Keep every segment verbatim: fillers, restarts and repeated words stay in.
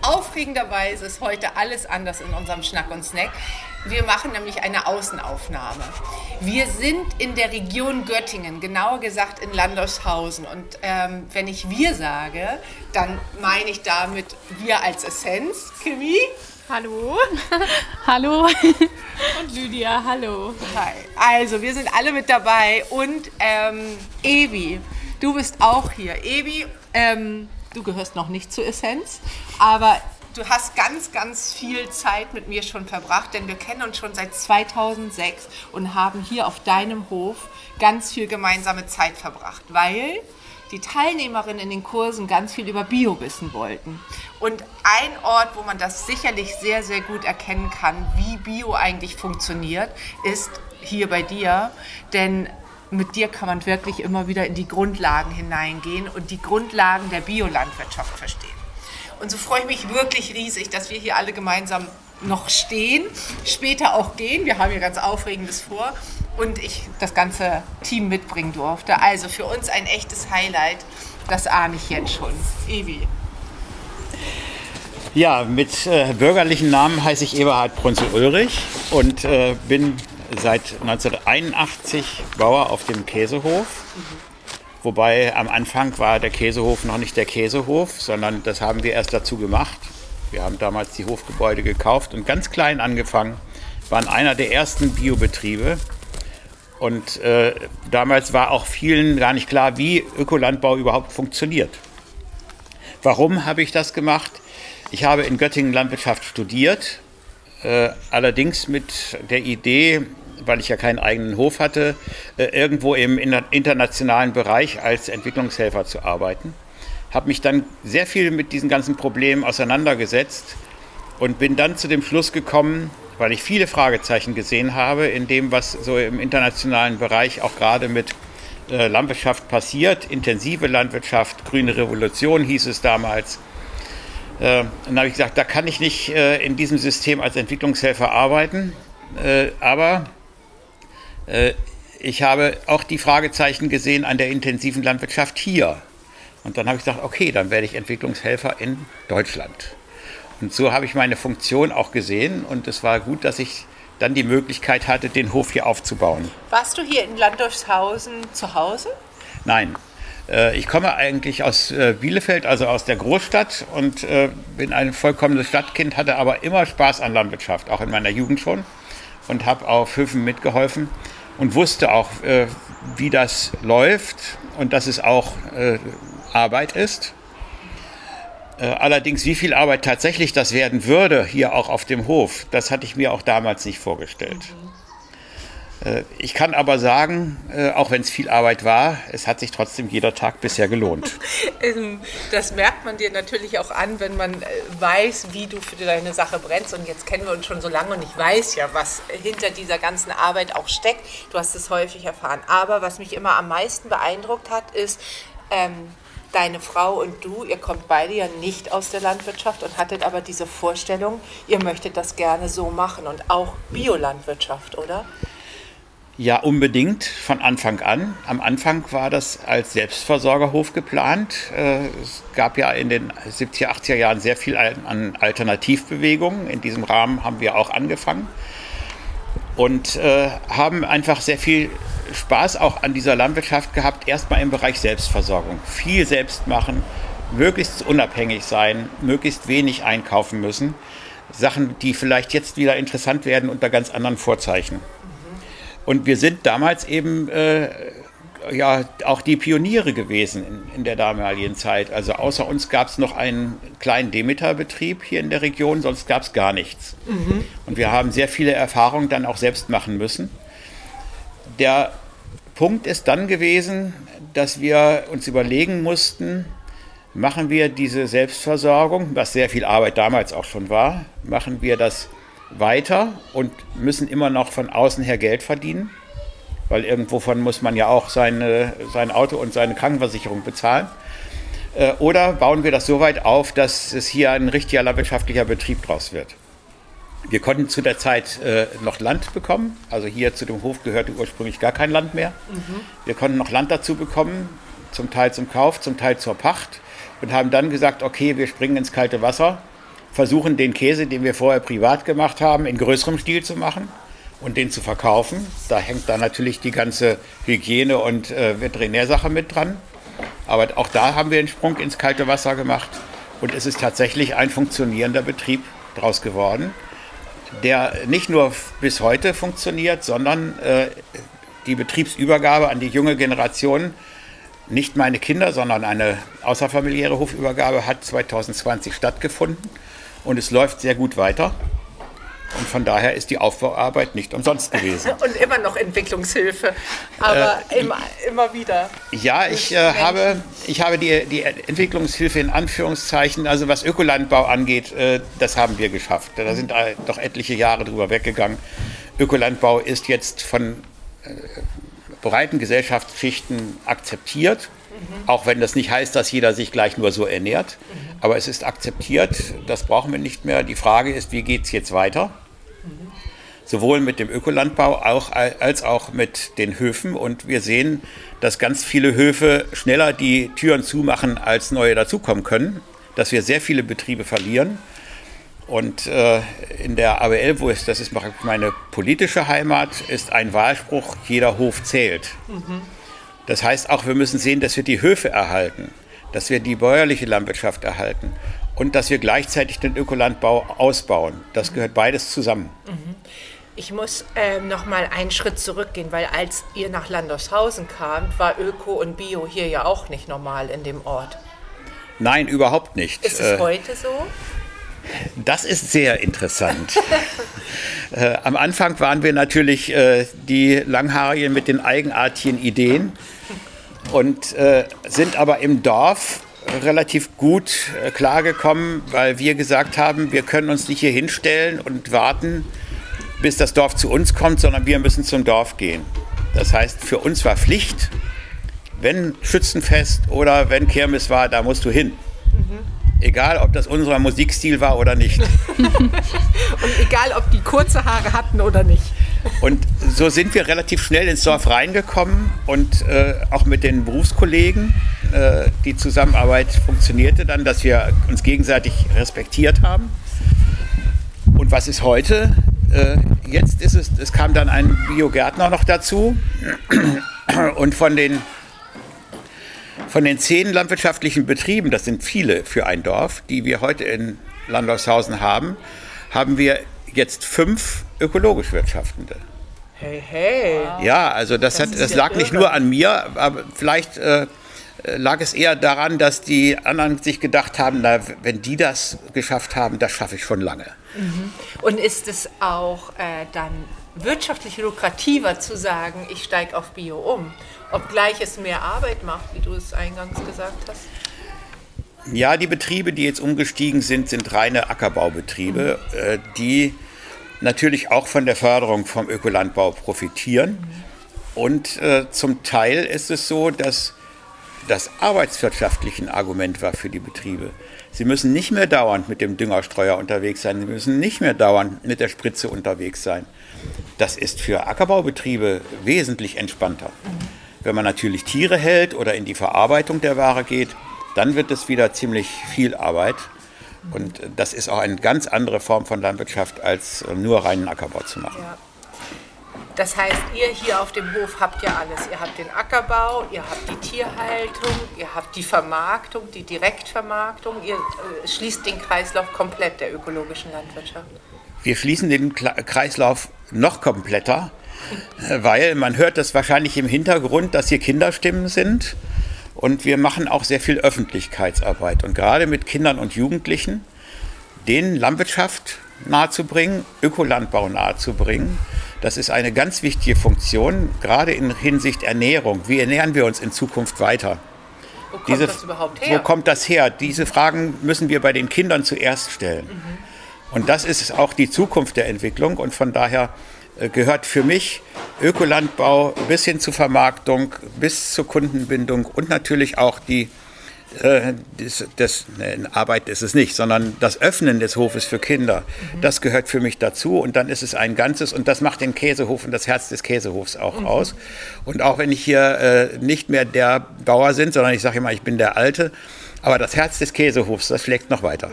aufregenderweise ist heute alles anders in unserem Schnack und Snack. Wir machen nämlich eine Außenaufnahme. Wir sind in der Region Göttingen, genauer gesagt in Landolfshausen. Und ähm, wenn ich wir sage, dann meine ich damit wir als Essenz. Kimi? Hallo. Hallo. Und Lydia, hallo. Hi. Also, wir sind alle mit dabei. Und ähm, Evi, du bist auch hier. Evi, ähm, du gehörst noch nicht zur Essenz, aber du hast ganz, ganz viel Zeit mit mir schon verbracht, denn wir kennen uns schon seit zweitausendsechs und haben hier auf deinem Hof ganz viel gemeinsame Zeit verbracht, weil die Teilnehmerinnen in den Kursen ganz viel über Bio wissen wollten. Und ein Ort, wo man das sicherlich sehr, sehr gut erkennen kann, wie Bio eigentlich funktioniert, ist hier bei dir, denn mit dir kann man wirklich immer wieder in die Grundlagen hineingehen und die Grundlagen der Biolandwirtschaft verstehen. Und so freue ich mich wirklich riesig, dass wir hier alle gemeinsam noch stehen, später auch gehen. Wir haben hier ganz Aufregendes vor und ich das ganze Team mitbringen durfte. Also für uns ein echtes Highlight, das ahne ich jetzt schon. Evi. Ja, mit äh, bürgerlichen Namen heiße ich Eberhard Brunzel-Ulrich und äh, bin seit neunzehnhunderteinundachtzig Bauer auf dem Käsehof. Mhm. Wobei am Anfang war der Käsehof noch nicht der Käsehof, sondern das haben wir erst dazu gemacht. Wir haben damals die Hofgebäude gekauft und ganz klein angefangen, waren einer der ersten Biobetriebe. Und äh, damals war auch vielen gar nicht klar, wie Ökolandbau überhaupt funktioniert. Warum habe ich das gemacht? Ich habe in Göttingen Landwirtschaft studiert, äh, allerdings mit der Idee, weil ich ja keinen eigenen Hof hatte, äh, irgendwo im internationalen Bereich als Entwicklungshelfer zu arbeiten. Habe mich dann sehr viel mit diesen ganzen Problemen auseinandergesetzt und bin dann zu dem Schluss gekommen, weil ich viele Fragezeichen gesehen habe in dem, was so im internationalen Bereich auch gerade mit äh, Landwirtschaft passiert. Intensive Landwirtschaft, grüne Revolution hieß es damals. Äh, dann habe ich gesagt, da kann ich nicht äh, in diesem System als Entwicklungshelfer arbeiten, äh, aber äh, ich habe auch die Fragezeichen gesehen an der intensiven Landwirtschaft hier. Und dann habe ich gesagt, okay, dann werde ich Entwicklungshelfer in Deutschland. Und so habe ich meine Funktion auch gesehen und es war gut, dass ich dann die Möglichkeit hatte, den Hof hier aufzubauen. Warst du hier in Landolfshausen zu Hause? Nein, äh, ich komme eigentlich aus äh, Bielefeld, also aus der Großstadt und äh, bin ein vollkommenes Stadtkind, hatte aber immer Spaß an Landwirtschaft, auch in meiner Jugend schon und habe auf Höfen mitgeholfen und wusste auch, äh, wie das läuft und dass es auch äh, Arbeit ist. Allerdings, wie viel Arbeit tatsächlich das werden würde, hier auch auf dem Hof, das hatte ich mir auch damals nicht vorgestellt. Mhm. Ich kann aber sagen, auch wenn es viel Arbeit war, es hat sich trotzdem jeder Tag bisher gelohnt. Das merkt man dir natürlich auch an, wenn man weiß, wie du für deine Sache brennst. Und jetzt kennen wir uns schon so lange und ich weiß ja, was hinter dieser ganzen Arbeit auch steckt. Du hast es häufig erfahren. Aber was mich immer am meisten beeindruckt hat, ist, ähm, deine Frau und du, ihr kommt beide ja nicht aus der Landwirtschaft und hattet aber diese Vorstellung, ihr möchtet das gerne so machen und auch Biolandwirtschaft, oder? Ja, unbedingt, von Anfang an. Am Anfang war das als Selbstversorgerhof geplant. Es gab ja in den siebziger, achtziger Jahren sehr viel an Alternativbewegungen. In diesem Rahmen haben wir auch angefangen und äh, haben einfach sehr viel Spaß auch an dieser Landwirtschaft gehabt, erstmal im Bereich Selbstversorgung. Viel selbst machen, möglichst unabhängig sein, möglichst wenig einkaufen müssen. Sachen, die vielleicht jetzt wieder interessant werden unter ganz anderen Vorzeichen. Mhm. Und wir sind damals eben äh, ja auch die Pioniere gewesen in, in der damaligen Zeit. Also außer uns gab es noch einen kleinen Demeter-Betrieb hier in der Region, sonst gab es gar nichts. Mhm. Und wir haben sehr viele Erfahrungen dann auch selbst machen müssen. Der Punkt ist dann gewesen, dass wir uns überlegen mussten, machen wir diese Selbstversorgung, was sehr viel Arbeit damals auch schon war, machen wir das weiter und müssen immer noch von außen her Geld verdienen, weil irgendwovon muss man ja auch seine, sein Auto und seine Krankenversicherung bezahlen. Oder bauen wir das so weit auf, dass es hier ein richtiger landwirtschaftlicher Betrieb draus wird. Wir konnten zu der Zeit äh, noch Land bekommen, also hier zu dem Hof gehörte ursprünglich gar kein Land mehr. Mhm. Wir konnten noch Land dazu bekommen, zum Teil zum Kauf, zum Teil zur Pacht und haben dann gesagt, okay, wir springen ins kalte Wasser versuchen, den Käse, den wir vorher privat gemacht haben, in größerem Stil zu machen und den zu verkaufen. Da hängt dann natürlich die ganze Hygiene- und äh, Veterinärsache mit dran. Aber auch da haben wir einen Sprung ins kalte Wasser gemacht. Und es ist tatsächlich ein funktionierender Betrieb draus geworden, der nicht nur bis heute funktioniert, sondern äh, die Betriebsübergabe an die junge Generation, nicht meine Kinder, sondern eine außerfamiliäre Hofübergabe hat zwanzig zwanzig stattgefunden und es läuft sehr gut weiter. Und von daher ist die Aufbauarbeit nicht umsonst gewesen. Und immer noch Entwicklungshilfe, aber äh, immer, immer wieder. Ja, ich, äh, habe, ich habe die, die Entwicklungshilfe in Anführungszeichen, also was Ökolandbau angeht, äh, das haben wir geschafft. Da sind äh, doch etliche Jahre drüber weggegangen. Ökolandbau ist jetzt von äh, breiten Gesellschaftsschichten akzeptiert, mhm. auch wenn das nicht heißt, dass jeder sich gleich nur so ernährt. Mhm. Aber es ist akzeptiert, das brauchen wir nicht mehr. Die Frage ist, wie geht es jetzt weiter? Mhm. Sowohl mit dem Ökolandbau auch, als auch mit den Höfen. Und wir sehen, dass ganz viele Höfe schneller die Türen zumachen, als neue dazukommen können. Dass wir sehr viele Betriebe verlieren. Und äh, in der A B L, wo es, das ist meine politische Heimat, ist ein Wahlspruch, jeder Hof zählt. Mhm. Das heißt auch, wir müssen sehen, dass wir die Höfe erhalten, dass wir die bäuerliche Landwirtschaft erhalten und dass wir gleichzeitig den Ökolandbau ausbauen. Das gehört beides zusammen. Mhm. Ich muss ähm, noch mal einen Schritt zurückgehen, weil als ihr nach Landolfshausen kamt, war Öko und Bio hier ja auch nicht normal in dem Ort. Nein, überhaupt nicht. Ist es äh, heute so? Das ist sehr interessant. äh, am Anfang waren wir natürlich äh, die Langhaarigen mit den eigenartigen Ideen und äh, sind aber im Dorf relativ gut äh, klargekommen, weil wir gesagt haben, wir können uns nicht hier hinstellen und warten, bis das Dorf zu uns kommt, sondern wir müssen zum Dorf gehen. Das heißt, für uns war Pflicht, wenn Schützenfest oder wenn Kirmes war, da musst du hin. Mhm. Egal, ob das unser Musikstil war oder nicht. Und egal, ob die kurze Haare hatten oder nicht. Und so sind wir relativ schnell ins Dorf reingekommen und äh, auch mit den Berufskollegen. Äh, die Zusammenarbeit funktionierte dann, dass wir uns gegenseitig respektiert haben. Und was ist heute? Äh, jetzt ist es, es kam dann ein Biogärtner noch dazu. Und von den Von den zehn landwirtschaftlichen Betrieben, das sind viele für ein Dorf, die wir heute in Landolfshausen haben, haben wir jetzt fünf ökologisch Wirtschaftende. Hey, hey. Wow. Ja, also das, das, hat, das lag nicht nur an mir, aber vielleicht äh, lag es eher daran, dass die anderen sich gedacht haben, na, wenn die das geschafft haben, das schaffe ich schon lange. Mhm. Und ist es auch äh, dann wirtschaftlich lukrativer zu sagen, ich steige auf Bio um, obgleich es mehr Arbeit macht, wie du es eingangs gesagt hast? Ja, die Betriebe, die jetzt umgestiegen sind, sind reine Ackerbaubetriebe, mhm. äh, die natürlich auch von der Förderung vom Ökolandbau profitieren. Mhm. Und äh, zum Teil ist es so, dass das arbeitswirtschaftliche ein Argument war für die Betriebe. Sie müssen nicht mehr dauernd mit dem Düngerstreuer unterwegs sein, sie müssen nicht mehr dauernd mit der Spritze unterwegs sein. Das ist für Ackerbaubetriebe wesentlich entspannter. Mhm. Wenn man natürlich Tiere hält oder in die Verarbeitung der Ware geht, dann wird es wieder ziemlich viel Arbeit. Und das ist auch eine ganz andere Form von Landwirtschaft, als nur reinen Ackerbau zu machen. Ja. Das heißt, ihr hier auf dem Hof habt ja alles. Ihr habt den Ackerbau, ihr habt die Tierhaltung, ihr habt die Vermarktung, die Direktvermarktung. Ihr äh, schließt den Kreislauf komplett der ökologischen Landwirtschaft. Wir schließen den Kreislauf noch kompletter, weil man hört das wahrscheinlich im Hintergrund, dass hier Kinderstimmen sind. Und wir machen auch sehr viel Öffentlichkeitsarbeit. Und gerade mit Kindern und Jugendlichen, denen Landwirtschaft nahezubringen, Ökolandbau nahezubringen, das ist eine ganz wichtige Funktion, gerade in Hinsicht Ernährung. Wie ernähren wir uns in Zukunft weiter? Wo kommt Diese, das überhaupt her? Wo kommt das her? Diese Fragen müssen wir bei den Kindern zuerst stellen. Mhm. Und das ist auch die Zukunft der Entwicklung. Und von daher gehört für mich Ökolandbau bis hin zur Vermarktung, bis zur Kundenbindung und natürlich auch die äh, das, das, ne, Arbeit ist es nicht, sondern das Öffnen des Hofes für Kinder. Mhm. Das gehört für mich dazu und dann ist es ein Ganzes und das macht den Käsehof und das Herz des Käsehofs auch mhm. aus. Und auch wenn ich hier äh, nicht mehr der Bauer bin, sondern ich sage immer, ich bin der Alte, Aber das Herz des Käsehofs, das schlägt noch weiter.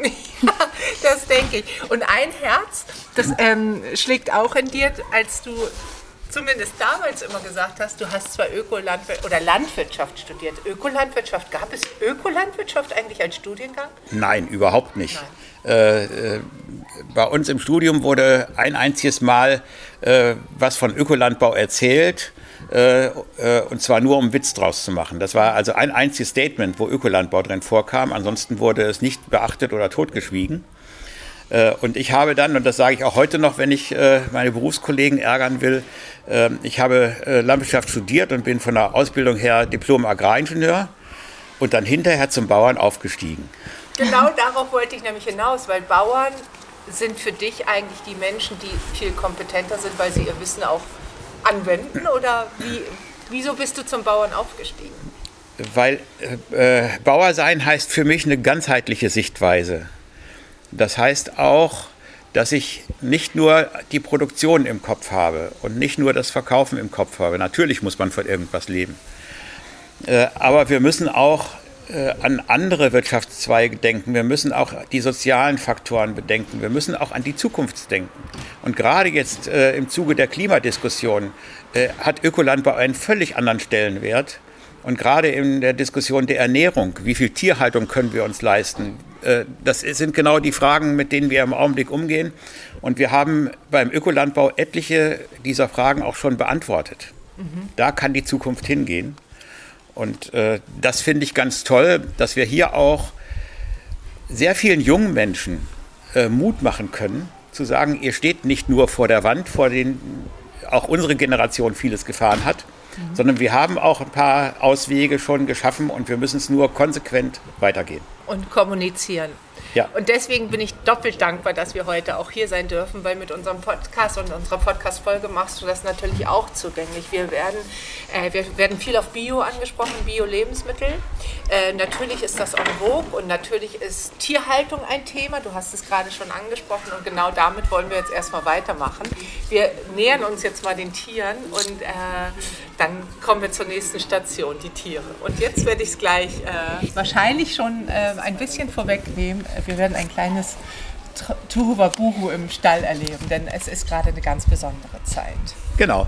Das denke ich. Und ein Herz, das ähm, schlägt auch in dir, als du zumindest damals immer gesagt hast, du hast zwar Ökolandwirtschaft oder Landwirtschaft studiert. Ökolandwirtschaft, gab es Ökolandwirtschaft eigentlich als Studiengang? Nein, überhaupt nicht. Äh, äh, bei uns im Studium wurde ein einziges Mal äh, was von Ökolandbau erzählt, äh, äh, und zwar nur um Witz draus zu machen. Das war also ein einziges Statement, wo Ökolandbau drin vorkam. Ansonsten wurde es nicht beachtet oder totgeschwiegen. Und ich habe dann, und das sage ich auch heute noch, wenn ich meine Berufskollegen ärgern will, ich habe Landwirtschaft studiert und bin von der Ausbildung her Diplom-Agraringenieur und dann hinterher zum Bauern aufgestiegen. Genau darauf wollte ich nämlich hinaus, weil Bauern sind für dich eigentlich die Menschen, die viel kompetenter sind, weil sie ihr Wissen auch anwenden, oder wie, wieso bist du zum Bauern aufgestiegen? Weil äh, Bauer sein heißt für mich eine ganzheitliche Sichtweise. Das heißt auch, dass ich nicht nur die Produktion im Kopf habe und nicht nur das Verkaufen im Kopf habe. Natürlich muss man von irgendwas leben. Äh, aber wir müssen auch äh, an andere Wirtschaftszweige denken. Wir müssen auch die sozialen Faktoren bedenken. Wir müssen auch an die Zukunft denken. Und gerade jetzt äh, im Zuge der Klimadiskussion äh, hat Ökolandbau einen völlig anderen Stellenwert. Und gerade in der Diskussion der Ernährung, wie viel Tierhaltung können wir uns leisten, das sind genau die Fragen, mit denen wir im Augenblick umgehen. Und wir haben beim Ökolandbau etliche dieser Fragen auch schon beantwortet. Mhm. Da kann die Zukunft hingehen. Und äh, das finde ich ganz toll, dass wir hier auch sehr vielen jungen Menschen äh, Mut machen können, zu sagen, ihr steht nicht nur vor der Wand, vor denen auch unsere Generation vieles gefahren hat, mhm. sondern wir haben auch ein paar Auswege schon geschaffen und wir müssen es nur konsequent weitergehen. Und kommunizieren. Ja. Und deswegen bin ich doppelt dankbar, dass wir heute auch hier sein dürfen, weil mit unserem Podcast und unserer Podcast-Folge machst du das natürlich auch zugänglich. Wir werden, äh, wir werden viel auf Bio angesprochen, Bio-Lebensmittel. Äh, natürlich ist das en vogue und natürlich ist Tierhaltung ein Thema. Du hast es gerade schon angesprochen und genau damit wollen wir jetzt erstmal weitermachen. Wir nähern uns jetzt mal den Tieren und äh, dann kommen wir zur nächsten Station, die Tiere. Und jetzt werde ich es gleich äh, wahrscheinlich schon äh, ein bisschen vorwegnehmen. Wir werden ein kleines Tohuwabohu im Stall erleben, denn es ist gerade eine ganz besondere Zeit. Genau.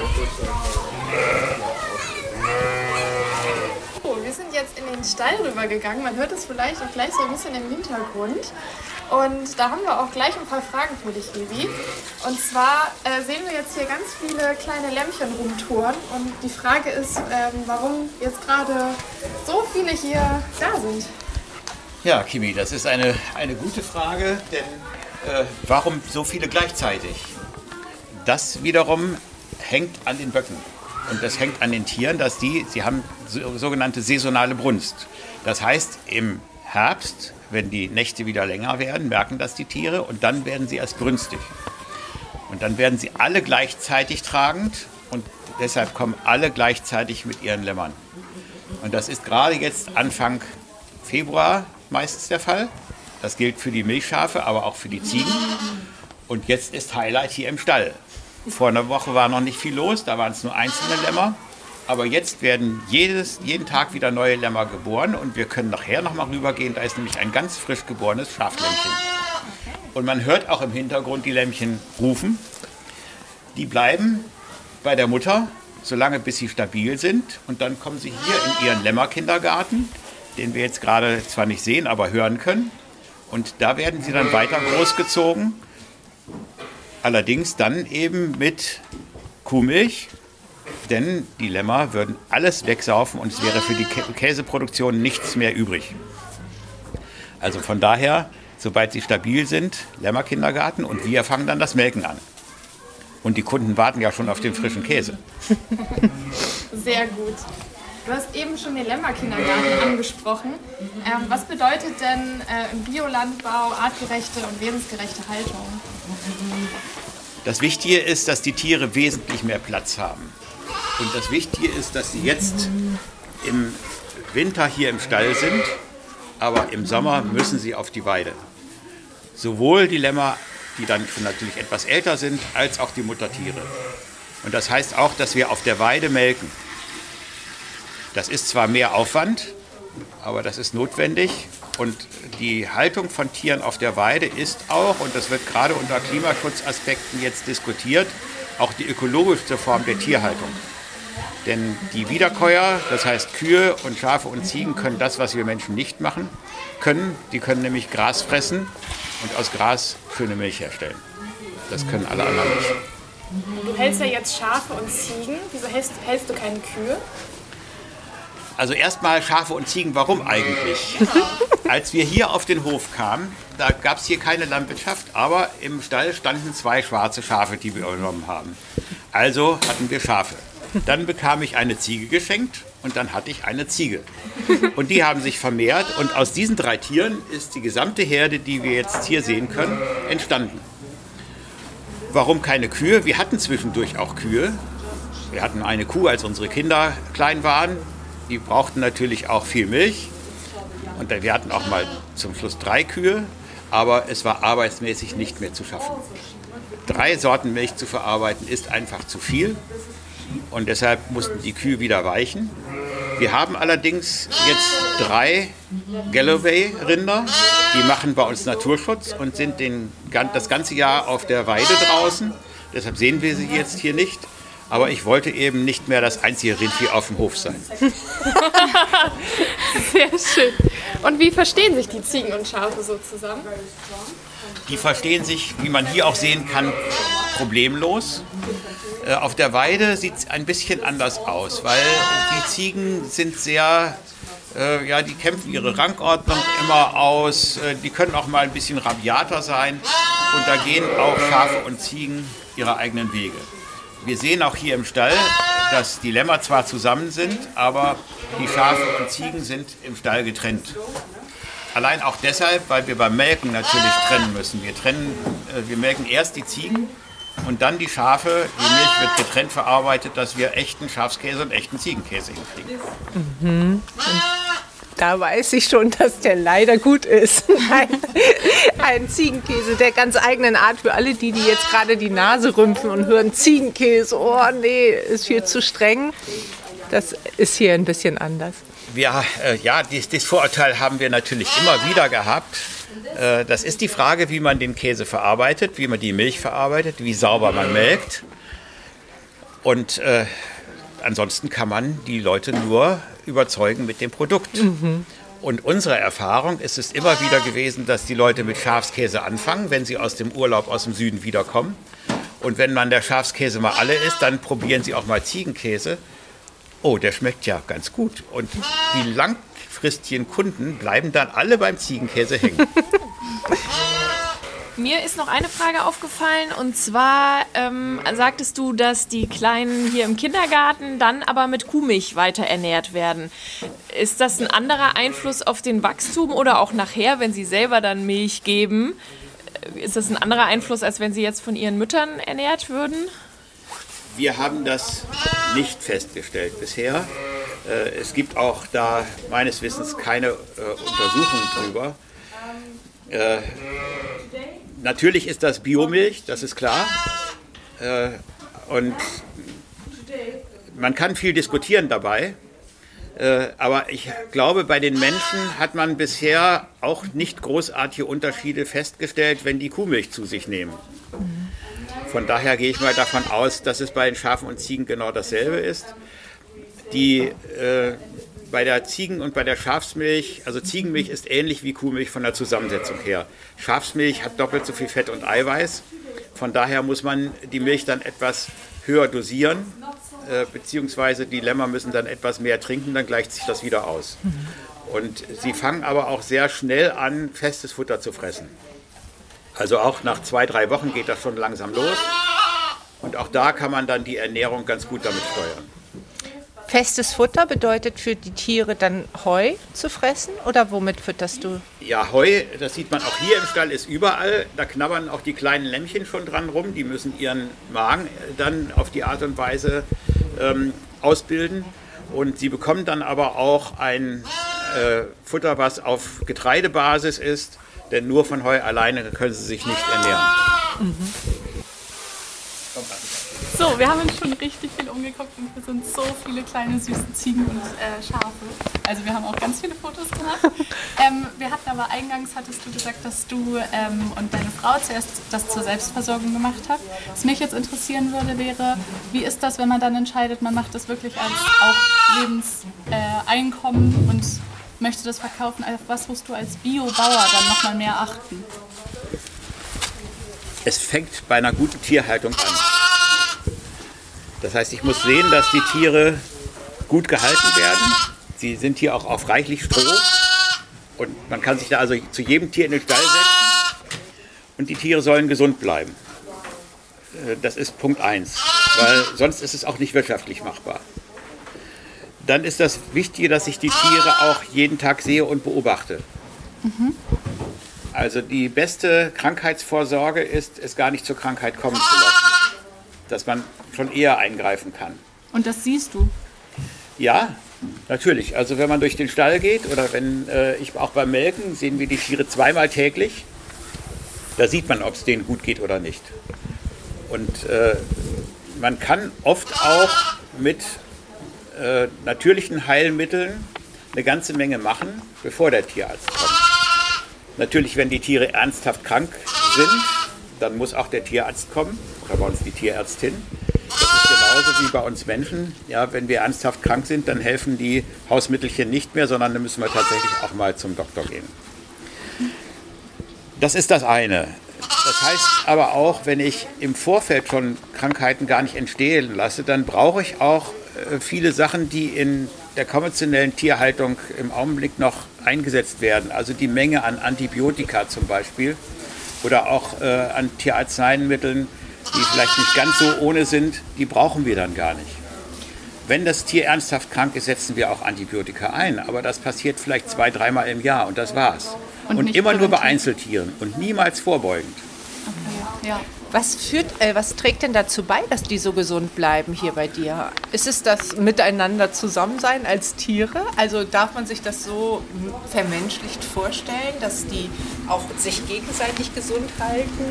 So, wir sind jetzt in den Stall rübergegangen. Man hört es vielleicht auch gleich so ein bisschen im Hintergrund. Und da haben wir auch gleich ein paar Fragen für dich, Evi. Und zwar äh, sehen wir jetzt hier ganz viele kleine Lämmchen rumtouren. Und die Frage ist, ähm, warum jetzt gerade so viele hier da sind. Ja, Kimi, das ist eine, eine gute Frage, denn äh, warum so viele gleichzeitig? Das wiederum hängt an den Böcken und das hängt an den Tieren, dass die, sie haben so, sogenannte saisonale Brunst. Das heißt, im Herbst, wenn die Nächte wieder länger werden, merken das die Tiere und dann werden sie erst brünstig. Und dann werden sie alle gleichzeitig tragend und deshalb kommen alle gleichzeitig mit ihren Lämmern. Und das ist gerade jetzt Anfang Februar meistens der Fall. Das gilt für die Milchschafe, aber auch für die Ziegen. Und jetzt ist Highlight hier im Stall. Vor einer Woche war noch nicht viel los, da waren es nur einzelne Lämmer. Aber jetzt werden jedes, jeden Tag wieder neue Lämmer geboren und wir können nachher noch mal rübergehen. Da ist nämlich ein ganz frisch geborenes Schaflämmchen. Und man hört auch im Hintergrund die Lämmchen rufen. Die bleiben bei der Mutter, solange bis sie stabil sind. Und dann kommen sie hier in ihren Lämmerkindergarten, den wir jetzt gerade zwar nicht sehen, aber hören können. Und da werden sie dann weiter großgezogen. Allerdings dann eben mit Kuhmilch. Denn die Lämmer würden alles wegsaufen und es wäre für die Käseproduktion nichts mehr übrig. Also von daher, sobald sie stabil sind, Lämmerkindergarten und wir fangen dann das Melken an. Und die Kunden warten ja schon auf den frischen Käse. Sehr gut. Du hast eben schon den Lämmerkindergarten angesprochen. Ähm, was bedeutet denn äh, im Biolandbau artgerechte und wesensgerechte Haltung? Das Wichtige ist, dass die Tiere wesentlich mehr Platz haben. Und das Wichtige ist, dass sie jetzt im Winter hier im Stall sind, aber im Sommer müssen sie auf die Weide. Sowohl die Lämmer, die dann natürlich etwas älter sind, als auch die Muttertiere. Und das heißt auch, dass wir auf der Weide melken. Das ist zwar mehr Aufwand, aber das ist notwendig. Und die Haltung von Tieren auf der Weide ist auch, und das wird gerade unter Klimaschutzaspekten jetzt diskutiert, auch die ökologischste Form der Tierhaltung. Denn die Wiederkäuer, das heißt Kühe und Schafe und Ziegen, können das, was wir Menschen nicht machen können. Die können nämlich Gras fressen und aus Gras schöne Milch herstellen. Das können alle anderen nicht. Du hältst ja jetzt Schafe und Ziegen. Wieso hältst, hältst du keine Kühe? Also erstmal Schafe und Ziegen, warum eigentlich? Als wir hier auf den Hof kamen, da gab es hier keine Landwirtschaft, aber im Stall standen zwei schwarze Schafe, die wir übernommen haben. Also hatten wir Schafe. Dann bekam ich eine Ziege geschenkt und dann hatte ich eine Ziege. Und die haben sich vermehrt und aus diesen drei Tieren ist die gesamte Herde, die wir jetzt hier sehen können, entstanden. Warum keine Kühe? Wir hatten zwischendurch auch Kühe. Wir hatten eine Kuh, als unsere Kinder klein waren. Die brauchten natürlich auch viel Milch. Und wir hatten auch mal zum Schluss drei Kühe, aber es war arbeitsmäßig nicht mehr zu schaffen. Drei Sorten Milch zu verarbeiten ist einfach zu viel. Und deshalb mussten die Kühe wieder weichen. Wir haben allerdings jetzt drei Galloway-Rinder. Die machen bei uns Naturschutz und sind den, das ganze Jahr auf der Weide draußen. Deshalb sehen wir sie jetzt hier nicht. Aber ich wollte eben nicht mehr das einzige Rindvieh auf dem Hof sein. Sehr schön. Und wie verstehen sich die Ziegen und Schafe so zusammen? Die verstehen sich, wie man hier auch sehen kann, problemlos. Äh, auf der Weide sieht es ein bisschen anders aus, weil die Ziegen sind sehr, äh, ja, die kämpfen ihre Rangordnung immer aus. Äh, die können auch mal ein bisschen rabiater sein. Und da gehen auch Schafe und Ziegen ihre eigenen Wege. Wir sehen auch hier im Stall, dass die Lämmer zwar zusammen sind, aber die Schafe und Ziegen sind im Stall getrennt. Allein auch deshalb, weil wir beim Melken natürlich trennen müssen. Wir, trennen, äh, wir melken erst die Ziegen und dann die Schafe. Die Milch wird getrennt verarbeitet, dass wir echten Schafskäse und echten Ziegenkäse hinkriegen. Mhm. Da weiß ich schon, dass der leider gut ist. Ein, ein Ziegenkäse der ganz eigenen Art für alle die, die jetzt gerade die Nase rümpfen und hören Ziegenkäse. Oh nee, ist viel zu streng. Das ist hier ein bisschen anders. Wir, äh, ja, dieses, dieses Vorurteil haben wir natürlich immer wieder gehabt. Äh, das ist die Frage, wie man den Käse verarbeitet, wie man die Milch verarbeitet, wie sauber man melkt. Und äh, ansonsten kann man die Leute nur überzeugen mit dem Produkt. Mhm. Und unsere Erfahrung ist es immer wieder gewesen, dass die Leute mit Schafskäse anfangen, wenn sie aus dem Urlaub aus dem Süden wiederkommen. Und wenn dann der Schafskäse mal alle ist, dann probieren sie auch mal Ziegenkäse. Oh, der schmeckt ja ganz gut. Und die langfristigen Kunden bleiben dann alle beim Ziegenkäse hängen. Mir ist noch eine Frage aufgefallen und zwar ähm, sagtest du, dass die Kleinen hier im Kindergarten dann aber mit Kuhmilch weiter ernährt werden. Ist das ein anderer Einfluss auf den Wachstum oder auch nachher, wenn sie selber dann Milch geben? Ist das ein anderer Einfluss, als wenn sie jetzt von ihren Müttern ernährt würden? Wir haben das nicht festgestellt bisher. Äh, es gibt auch da meines Wissens keine äh, Untersuchungen drüber. Äh, natürlich ist das Biomilch, das ist klar. Äh, und man kann viel diskutieren dabei. Äh, aber ich glaube, bei den Menschen hat man bisher auch nicht großartige Unterschiede festgestellt, wenn die Kuhmilch zu sich nehmen. Von daher gehe ich mal davon aus, dass es bei den Schafen und Ziegen genau dasselbe ist. Die, äh, bei der Ziegen- und bei der Schafsmilch, also Ziegenmilch ist ähnlich wie Kuhmilch von der Zusammensetzung her. Schafsmilch hat doppelt so viel Fett und Eiweiß. Von daher muss man die Milch dann etwas höher dosieren, äh, beziehungsweise die Lämmer müssen dann etwas mehr trinken, dann gleicht sich das wieder aus. Und sie fangen aber auch sehr schnell an, festes Futter zu fressen. Also auch nach zwei, drei Wochen geht das schon langsam los. Und auch da kann man dann die Ernährung ganz gut damit steuern. Festes Futter bedeutet für die Tiere dann Heu zu fressen? Oder womit fütterst du? Ja, Heu, das sieht man auch hier im Stall, ist überall. Da knabbern auch die kleinen Lämmchen schon dran rum. Die müssen ihren Magen dann auf die Art und Weise ähm, ausbilden. Und sie bekommen dann aber auch ein äh, Futter, was auf Getreidebasis ist. Denn nur von Heu alleine können sie sich nicht ernähren. Mhm. So, wir haben uns schon richtig viel umgeguckt und wir sind so viele kleine süße Ziegen und äh, Schafe. Also wir haben auch ganz viele Fotos gemacht. ähm, wir hatten aber eingangs, hattest du gesagt, dass du ähm, und deine Frau zuerst das zur Selbstversorgung gemacht habt. Was mich jetzt interessieren würde, wäre, wie ist das, wenn man dann entscheidet, man macht das wirklich als auch Lebenseinkommen äh, und möchte das verkaufen? Auf was musst du als Biobauer dann nochmal mehr achten? Es fängt bei einer guten Tierhaltung an. Das heißt, ich muss sehen, dass die Tiere gut gehalten werden. Sie sind hier auch auf reichlich Stroh. Und man kann sich da also zu jedem Tier in den Stall setzen. Und die Tiere sollen gesund bleiben. Das ist Punkt eins. Weil sonst ist es auch nicht wirtschaftlich machbar. Dann ist das Wichtige, dass ich die Tiere auch jeden Tag sehe und beobachte. Mhm. Also die beste Krankheitsvorsorge ist, es gar nicht zur Krankheit kommen zu lassen. Dass man schon eher eingreifen kann. Und das siehst du? Ja, natürlich. Also wenn man durch den Stall geht oder wenn äh, ich auch beim Melken, sehen wir die Tiere zweimal täglich. Da sieht man, ob es denen gut geht oder nicht. Und äh, man kann oft auch mit äh, natürlichen Heilmitteln eine ganze Menge machen, bevor der Tierarzt kommt. Natürlich, wenn die Tiere ernsthaft krank sind, dann muss auch der Tierarzt kommen, oder bei uns die Tierärztin. Das ist genauso wie bei uns Menschen. Ja, wenn wir ernsthaft krank sind, dann helfen die Hausmittelchen nicht mehr, sondern dann müssen wir tatsächlich auch mal zum Doktor gehen. Das ist das eine. Das heißt aber auch, wenn ich im Vorfeld schon Krankheiten gar nicht entstehen lasse, dann brauche ich auch viele Sachen, die in der konventionellen Tierhaltung im Augenblick noch eingesetzt werden. Also die Menge an Antibiotika zum Beispiel. Oder auch äh, an Tierarzneimitteln, die vielleicht nicht ganz so ohne sind, die brauchen wir dann gar nicht. Wenn das Tier ernsthaft krank ist, setzen wir auch Antibiotika ein. Aber das passiert vielleicht zwei, dreimal im Jahr und das war's. Und, und immer nur bei Einzeltieren und niemals vorbeugend. Okay, ja. Was, führt, äh, was trägt denn dazu bei, dass die so gesund bleiben hier bei dir? Ist es das Miteinander Zusammensein als Tiere? Also darf man sich das so vermenschlicht vorstellen, dass die auch sich gegenseitig gesund halten?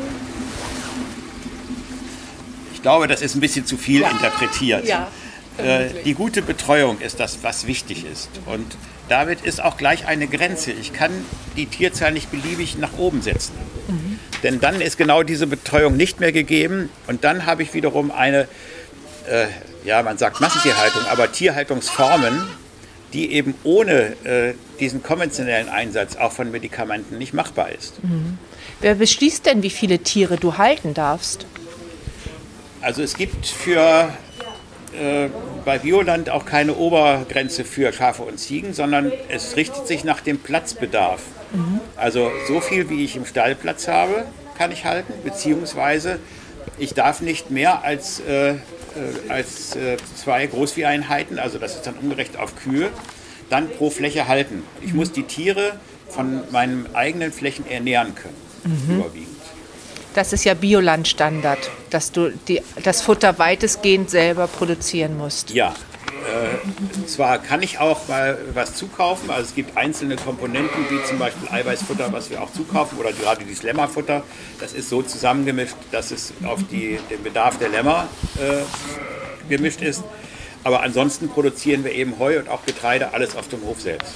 Ich glaube, das ist ein bisschen zu viel ja. interpretiert. Ja, äh, die gute Betreuung ist das, was wichtig ist. Und damit ist auch gleich eine Grenze. Ich kann die Tierzahl nicht beliebig nach oben setzen. Mhm. Denn dann ist genau diese Betreuung nicht mehr gegeben und dann habe ich wiederum eine, äh, ja man sagt Massentierhaltung, aber Tierhaltungsformen, die eben ohne äh, diesen konventionellen Einsatz auch von Medikamenten nicht machbar ist. Mhm. Wer beschließt denn, wie viele Tiere du halten darfst? Also es gibt für äh, bei Bioland auch keine Obergrenze für Schafe und Ziegen, sondern es richtet sich nach dem Platzbedarf. Mhm. Also so viel, wie ich im Stall Platz habe, kann ich halten, beziehungsweise ich darf nicht mehr als, äh, als äh, zwei Großvieheinheiten, also das ist dann umgerechnet auf Kühe, dann pro Fläche halten. Ich muss die Tiere von meinen eigenen Flächen ernähren können, mhm. überwiegend. Das ist ja Bioland-Standard, dass du die, das Futter weitestgehend selber produzieren musst. Ja, äh, zwar kann ich auch mal was zukaufen, also es gibt einzelne Komponenten, wie zum Beispiel Eiweißfutter, was wir auch zukaufen, oder gerade dieses Lämmerfutter. Das ist so zusammengemischt, dass es auf die, den Bedarf der Lämmer äh, gemischt ist. Aber ansonsten produzieren wir eben Heu und auch Getreide, alles auf dem Hof selbst.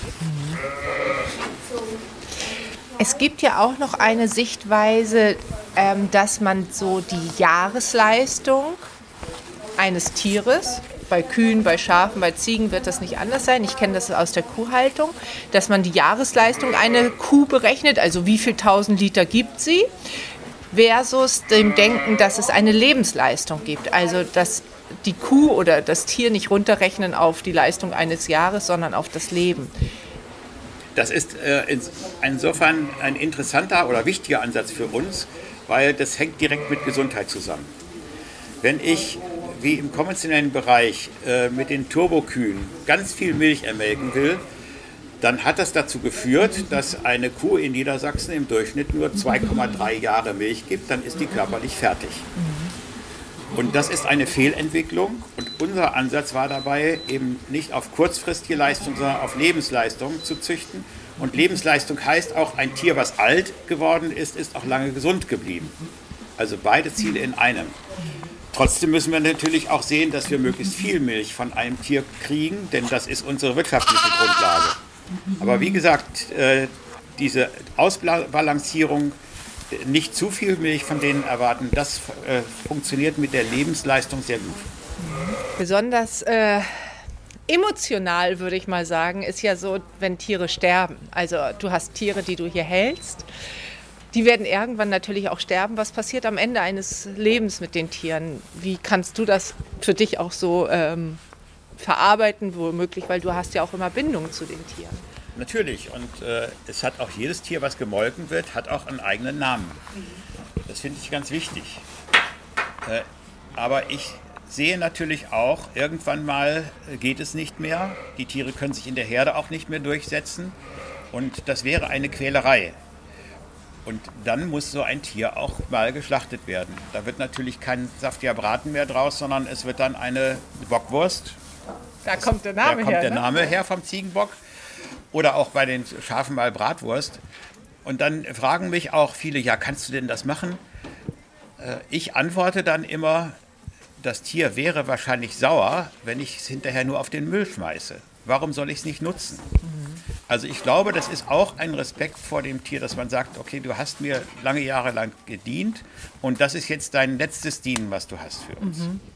Es gibt ja auch noch eine Sichtweise, ähm, dass man so die Jahresleistung eines Tieres, bei Kühen, bei Schafen, bei Ziegen wird das nicht anders sein, ich kenne das aus der Kuhhaltung, dass man die Jahresleistung einer Kuh berechnet, also wie viel tausend Liter gibt sie, versus dem Denken, dass es eine Lebensleistung gibt. Also dass die Kuh oder das Tier nicht runterrechnen auf die Leistung eines Jahres, sondern auf das Leben. Das ist äh, insofern ein interessanter oder wichtiger Ansatz für uns, weil das hängt direkt mit Gesundheit zusammen. Wenn ich, wie im konventionellen Bereich, äh, mit den Turbokühen ganz viel Milch ermelken will, dann hat das dazu geführt, dass eine Kuh in Niedersachsen im Durchschnitt nur zwei Komma drei Jahre Milch gibt, dann ist die körperlich fertig. Und das ist eine Fehlentwicklung und unser Ansatz war dabei, eben nicht auf kurzfristige Leistung, sondern auf Lebensleistung zu züchten. Und Lebensleistung heißt auch, ein Tier, was alt geworden ist, ist auch lange gesund geblieben. Also beide Ziele in einem. Trotzdem müssen wir natürlich auch sehen, dass wir möglichst viel Milch von einem Tier kriegen, denn das ist unsere wirtschaftliche Grundlage. Aber wie gesagt, äh, diese Ausbalancierung, nicht zu viel Milch von denen erwarten, das äh, funktioniert mit der Lebensleistung sehr gut. Besonders äh, emotional, würde ich mal sagen, ist ja so, wenn Tiere sterben. Also du hast Tiere, die du hier hältst. Die werden irgendwann natürlich auch sterben. Was passiert am Ende eines Lebens mit den Tieren? Wie kannst du das für dich auch so ähm, verarbeiten, womöglich, weil du hast ja auch immer Bindungen zu den Tieren. Natürlich. Und äh, es hat auch jedes Tier, was gemolken wird, hat auch einen eigenen Namen. Das finde ich ganz wichtig. Äh, aber ich sehe natürlich auch, irgendwann mal geht es nicht mehr. Die Tiere können sich in der Herde auch nicht mehr durchsetzen. Und das wäre eine Quälerei. Und dann muss so ein Tier auch mal geschlachtet werden. Da wird natürlich kein saftiger Braten mehr draus, sondern es wird dann eine Bockwurst. Da kommt der Name her. Da kommt her, der ne? Name her vom Ziegenbock. Oder auch bei den Schafen mal Bratwurst. Und dann fragen mich auch viele, ja, kannst du denn das machen? Ich antworte dann immer, das Tier wäre wahrscheinlich sauer, wenn ich es hinterher nur auf den Müll schmeiße. Warum soll ich es nicht nutzen? Also ich glaube, das ist auch ein Respekt vor dem Tier, dass man sagt, okay, du hast mir lange Jahre lang gedient und das ist jetzt dein letztes Dienen, was du hast für uns. Mhm.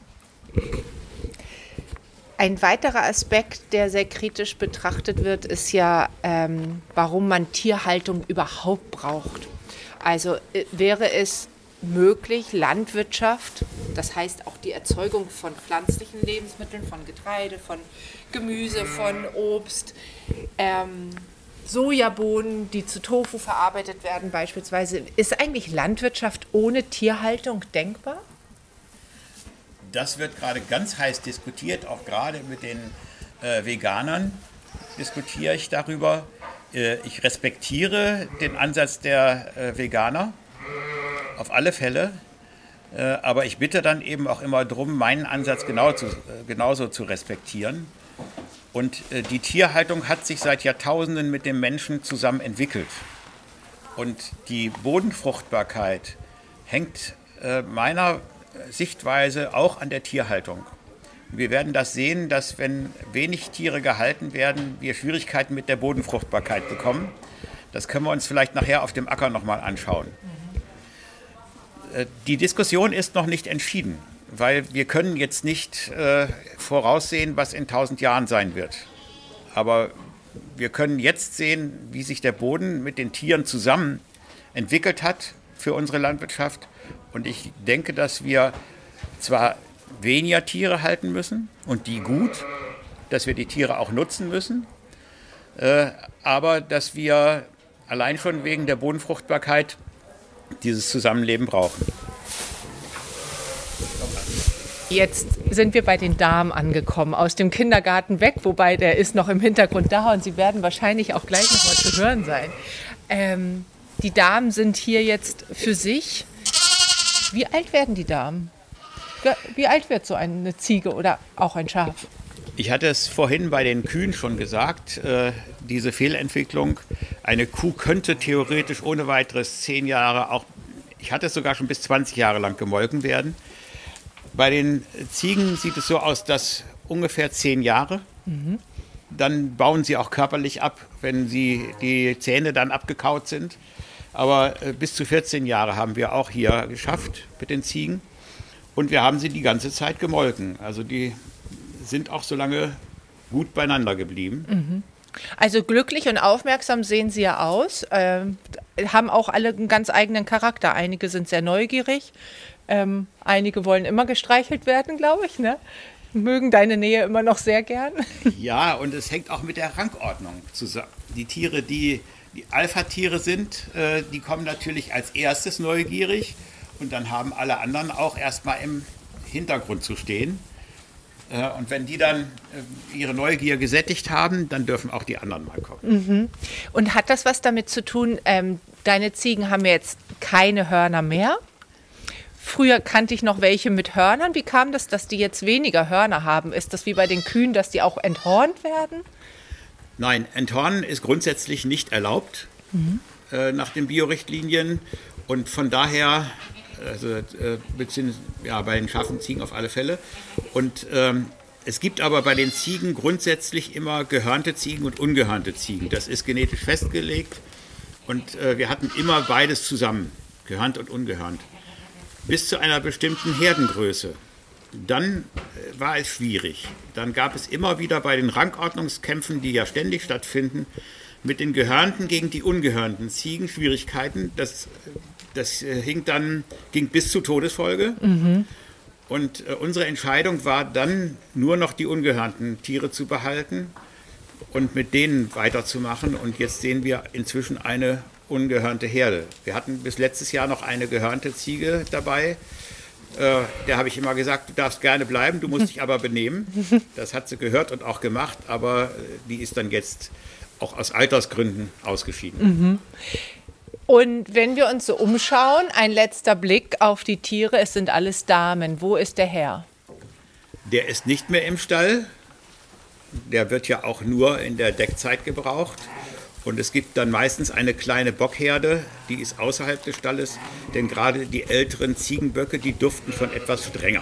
Ein weiterer Aspekt, der sehr kritisch betrachtet wird, ist ja, ähm, warum man Tierhaltung überhaupt braucht. Also äh, wäre es möglich, Landwirtschaft, das heißt auch die Erzeugung von pflanzlichen Lebensmitteln, von Getreide, von Gemüse, von Obst, ähm, Sojabohnen, die zu Tofu verarbeitet werden beispielsweise. Ist eigentlich Landwirtschaft ohne Tierhaltung denkbar? Das wird gerade ganz heiß diskutiert, auch gerade mit den äh, Veganern diskutiere ich darüber. Äh, ich respektiere den Ansatz der äh, Veganer, auf alle Fälle, äh, aber ich bitte dann eben auch immer darum, meinen Ansatz genau zu, äh, genauso zu respektieren. Und äh, die Tierhaltung hat sich seit Jahrtausenden mit dem Menschen zusammen entwickelt. Und die Bodenfruchtbarkeit hängt äh, meiner Sichtweise auch an der Tierhaltung. Wir werden das sehen, dass wenn wenig Tiere gehalten werden, wir Schwierigkeiten mit der Bodenfruchtbarkeit bekommen. Das können wir uns vielleicht nachher auf dem Acker nochmal anschauen. Die Diskussion ist noch nicht entschieden, weil wir können jetzt nicht äh, voraussehen, was in tausend Jahren sein wird. Aber wir können jetzt sehen, wie sich der Boden mit den Tieren zusammen entwickelt hat für unsere Landwirtschaft. Und ich denke, dass wir zwar weniger Tiere halten müssen und die gut, dass wir die Tiere auch nutzen müssen, äh, aber dass wir allein schon wegen der Bodenfruchtbarkeit dieses Zusammenleben brauchen. Jetzt sind wir bei den Damen angekommen, aus dem Kindergarten weg, wobei der ist noch im Hintergrund da und Sie werden wahrscheinlich auch gleich noch mal zu hören sein. Ähm, die Damen sind hier jetzt für sich. Wie alt werden die Damen? Wie alt wird so eine Ziege oder auch ein Schaf? Ich hatte es vorhin bei den Kühen schon gesagt, äh, diese Fehlentwicklung. Eine Kuh könnte theoretisch ohne weiteres zehn Jahre, auch ich hatte es sogar schon bis zwanzig Jahre lang gemolken werden. Bei den Ziegen sieht es so aus, dass ungefähr zehn Jahre. Mhm. Dann bauen sie auch körperlich ab, wenn sie die Zähne dann abgekaut sind. Aber äh, bis zu vierzehn Jahre haben wir auch hier geschafft mit den Ziegen. Und wir haben sie die ganze Zeit gemolken. Also die sind auch so lange gut beieinander geblieben. Mhm. Also glücklich und aufmerksam sehen sie ja aus, ähm, haben auch alle einen ganz eigenen Charakter. Einige sind sehr neugierig, ähm, einige wollen immer gestreichelt werden, glaube ich, ne? Mögen deine Nähe immer noch sehr gern. Ja, und es hängt auch mit der Rangordnung zusammen. Die Tiere, die, die Alpha-Tiere sind, äh, die kommen natürlich als erstes neugierig und dann haben alle anderen auch erstmal im Hintergrund zu stehen. Und wenn die dann ihre Neugier gesättigt haben, dann dürfen auch die anderen mal kommen. Mhm. Und hat das was damit zu tun, ähm, deine Ziegen haben jetzt keine Hörner mehr? Früher kannte ich noch welche mit Hörnern. Wie kam das, dass die jetzt weniger Hörner haben? Ist das wie bei den Kühen, dass die auch enthornt werden? Nein, Enthornen ist grundsätzlich nicht erlaubt mhm. äh, nach den Biorichtlinien. Und von daher Also äh, beziehungsweise, ja, bei den Schafen Ziegen auf alle Fälle. Und ähm, es gibt aber bei den Ziegen grundsätzlich immer gehörnte Ziegen und ungehörnte Ziegen. Das ist genetisch festgelegt und äh, wir hatten immer beides zusammen, gehörnt und ungehörnt. Bis zu einer bestimmten Herdengröße. Dann äh, war es schwierig. Dann gab es immer wieder bei den Rangordnungskämpfen, die ja ständig stattfinden, mit den gehörnten gegen die ungehörnten Ziegen Schwierigkeiten. Das, das äh, hing dann, ging bis zu Todesfolge. Mhm. Und äh, unsere Entscheidung war dann, nur noch die ungehörnten Tiere zu behalten und mit denen weiterzumachen. Und jetzt sehen wir inzwischen eine ungehörnte Herde. Wir hatten bis letztes Jahr noch eine gehörnte Ziege dabei. Äh, der habe ich immer gesagt, du darfst gerne bleiben, du musst dich aber benehmen. Das hat sie gehört und auch gemacht, aber die ist dann jetzt auch aus Altersgründen ausgeschieden. Mhm. Und wenn wir uns so umschauen, ein letzter Blick auf die Tiere, es sind alles Damen. Wo ist der Herr? Der ist nicht mehr im Stall. Der wird ja auch nur in der Deckzeit gebraucht. Und es gibt dann meistens eine kleine Bockherde, die ist außerhalb des Stalles. Denn gerade die älteren Ziegenböcke, die duften schon etwas strenger.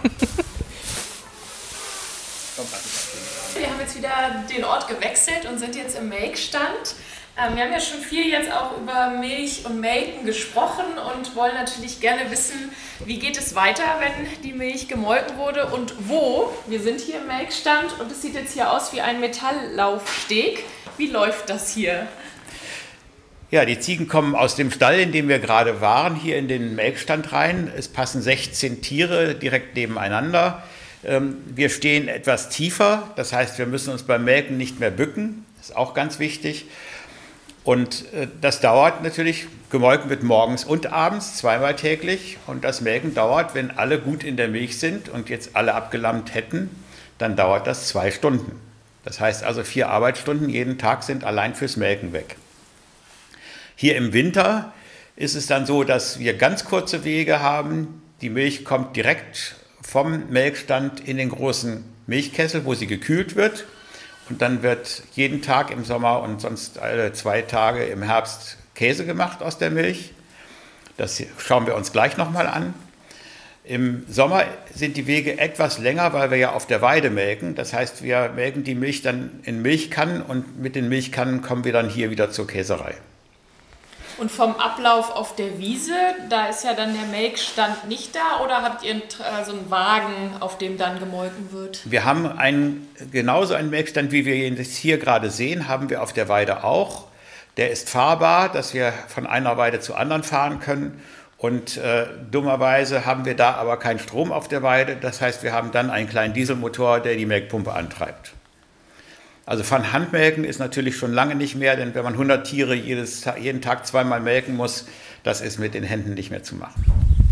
Wir haben jetzt wieder den Ort gewechselt und sind jetzt im Melkstand. Wir haben ja schon viel jetzt auch über Milch und Melken gesprochen und wollen natürlich gerne wissen, wie geht es weiter, wenn die Milch gemolken wurde und wo. Wir sind hier im Melkstand und es sieht jetzt hier aus wie ein Metalllaufsteg. Wie läuft das hier? Ja, die Ziegen kommen aus dem Stall, in dem wir gerade waren, hier in den Melkstand rein. Es passen sechzehn Tiere direkt nebeneinander. Wir stehen etwas tiefer, das heißt, wir müssen uns beim Melken nicht mehr bücken. Das ist auch ganz wichtig. Und äh, das dauert natürlich, gemolken wird morgens und abends, zweimal täglich. Und das Melken dauert, wenn alle gut in der Milch sind und jetzt alle abgelammt hätten, dann dauert das zwei Stunden. Das heißt also, vier Arbeitsstunden jeden Tag sind allein fürs Melken weg. Hier im Winter ist es dann so, dass wir ganz kurze Wege haben. Die Milch kommt direkt vom Melkstand in den großen Milchkessel, wo sie gekühlt wird. Und dann wird jeden Tag im Sommer und sonst alle zwei Tage im Herbst Käse gemacht aus der Milch. Das schauen wir uns gleich nochmal an. Im Sommer sind die Wege etwas länger, weil wir ja auf der Weide melken. Das heißt, wir melken die Milch dann in Milchkannen und mit den Milchkannen kommen wir dann hier wieder zur Käserei. Und vom Ablauf auf der Wiese, da ist ja dann der Melkstand nicht da oder habt ihr einen, so einen Wagen, auf dem dann gemolken wird? Wir haben einen, genauso einen Melkstand, wie wir ihn hier gerade sehen, haben wir auf der Weide auch. Der ist fahrbar, dass wir von einer Weide zur anderen fahren können. Und äh, dummerweise haben wir da aber keinen Strom auf der Weide. Das heißt, wir haben dann einen kleinen Dieselmotor, der die Melkpumpe antreibt. Also von Handmelken ist natürlich schon lange nicht mehr, denn wenn man hundert Tiere jedes, jeden Tag zweimal melken muss, das ist mit den Händen nicht mehr zu machen.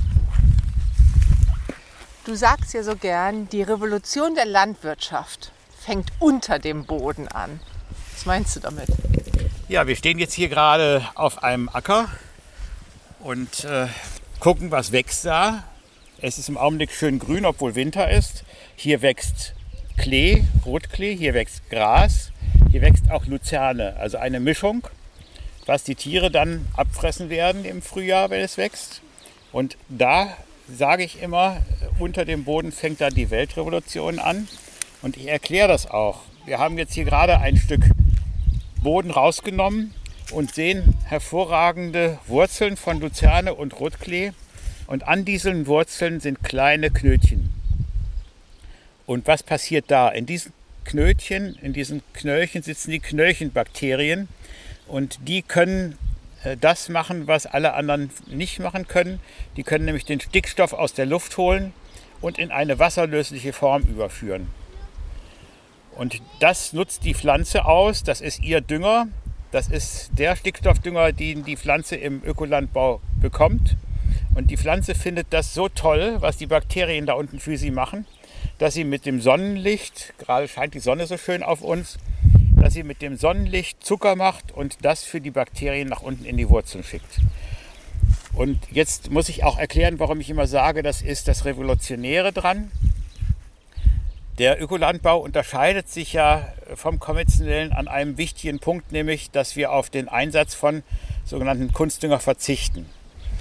Du sagst ja so gern, die Revolution der Landwirtschaft fängt unter dem Boden an. Was meinst du damit? Ja, wir stehen jetzt hier gerade auf einem Acker und äh, gucken, was wächst da. Es ist im Augenblick schön grün, obwohl Winter ist. Hier wächst Klee, Rotklee, hier wächst Gras, hier wächst auch Luzerne, also eine Mischung, was die Tiere dann abfressen werden im Frühjahr, wenn es wächst. Und da sage ich immer, unter dem Boden fängt dann die Weltrevolution an. Und ich erkläre das auch. Wir haben jetzt hier gerade ein Stück Boden rausgenommen und sehen hervorragende Wurzeln von Luzerne und Rotklee. Und an diesen Wurzeln sind kleine Knötchen. Und was passiert da? In diesen Knötchen, in diesen Knöllchen sitzen die Knöllchenbakterien und die können äh, das machen, was alle anderen nicht machen können. Die können nämlich den Stickstoff aus der Luft holen und in eine wasserlösliche Form überführen. Und das nutzt die Pflanze aus, das ist ihr Dünger, das ist der Stickstoffdünger, den die Pflanze im Ökolandbau bekommt. Und die Pflanze findet das so toll, was die Bakterien da unten für sie machen, dass sie mit dem Sonnenlicht, gerade scheint die Sonne so schön auf uns, dass sie mit dem Sonnenlicht Zucker macht und das für die Bakterien nach unten in die Wurzeln schickt. Und jetzt muss ich auch erklären, warum ich immer sage, das ist das Revolutionäre dran. Der Ökolandbau unterscheidet sich ja vom konventionellen an einem wichtigen Punkt, nämlich, dass wir auf den Einsatz von sogenannten Kunstdünger verzichten.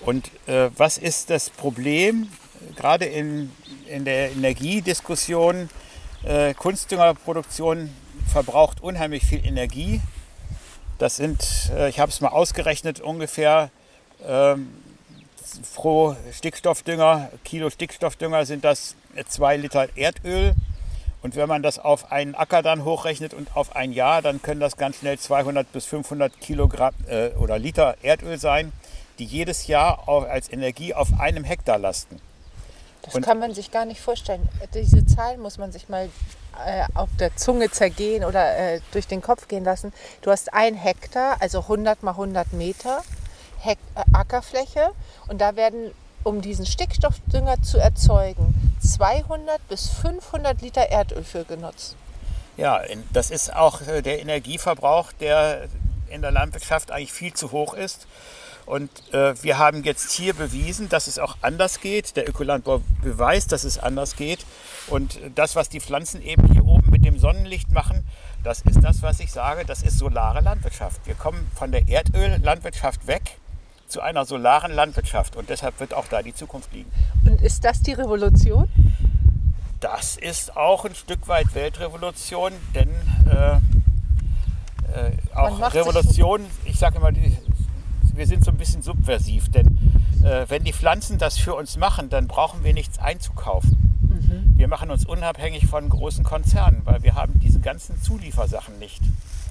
Und äh, was ist das Problem, gerade in, in der Energiediskussion? Äh, Kunstdüngerproduktion verbraucht unheimlich viel Energie. Das sind, äh, ich habe es mal ausgerechnet, ungefähr ähm, pro Stickstoffdünger, Kilo Stickstoffdünger sind das zwei Liter Erdöl. Und wenn man das auf einen Acker dann hochrechnet und auf ein Jahr, dann können das ganz schnell zweihundert bis fünfhundert Kilogramm äh, oder Liter Erdöl sein, die jedes Jahr auf, als Energie auf einem Hektar lasten. Das Und kann man sich gar nicht vorstellen. Diese Zahlen muss man sich mal äh, auf der Zunge zergehen oder äh, durch den Kopf gehen lassen. Du hast ein Hektar, also hundert mal hundert Meter Hek äh, Ackerfläche und da werden, um diesen Stickstoffdünger zu erzeugen, zweihundert bis fünfhundert Liter Erdöl für genutzt. Ja, das ist auch der Energieverbrauch, der in der Landwirtschaft eigentlich viel zu hoch ist. Und äh, wir haben jetzt hier bewiesen, dass es auch anders geht. Der Ökolandbau beweist, dass es anders geht. Und das, was die Pflanzen eben hier oben mit dem Sonnenlicht machen, das ist das, was ich sage, das ist solare Landwirtschaft. Wir kommen von der Erdöllandwirtschaft weg zu einer solaren Landwirtschaft. Und deshalb wird auch da die Zukunft liegen. Und ist das die Revolution? Das ist auch ein Stück weit Weltrevolution, denn äh, äh, auch Revolution, ich sage immer, die, wir sind so ein bisschen subversiv, denn äh, wenn die Pflanzen das für uns machen, dann brauchen wir nichts einzukaufen. Mhm. Wir machen uns unabhängig von großen Konzernen, weil wir haben diese ganzen Zuliefersachen nicht.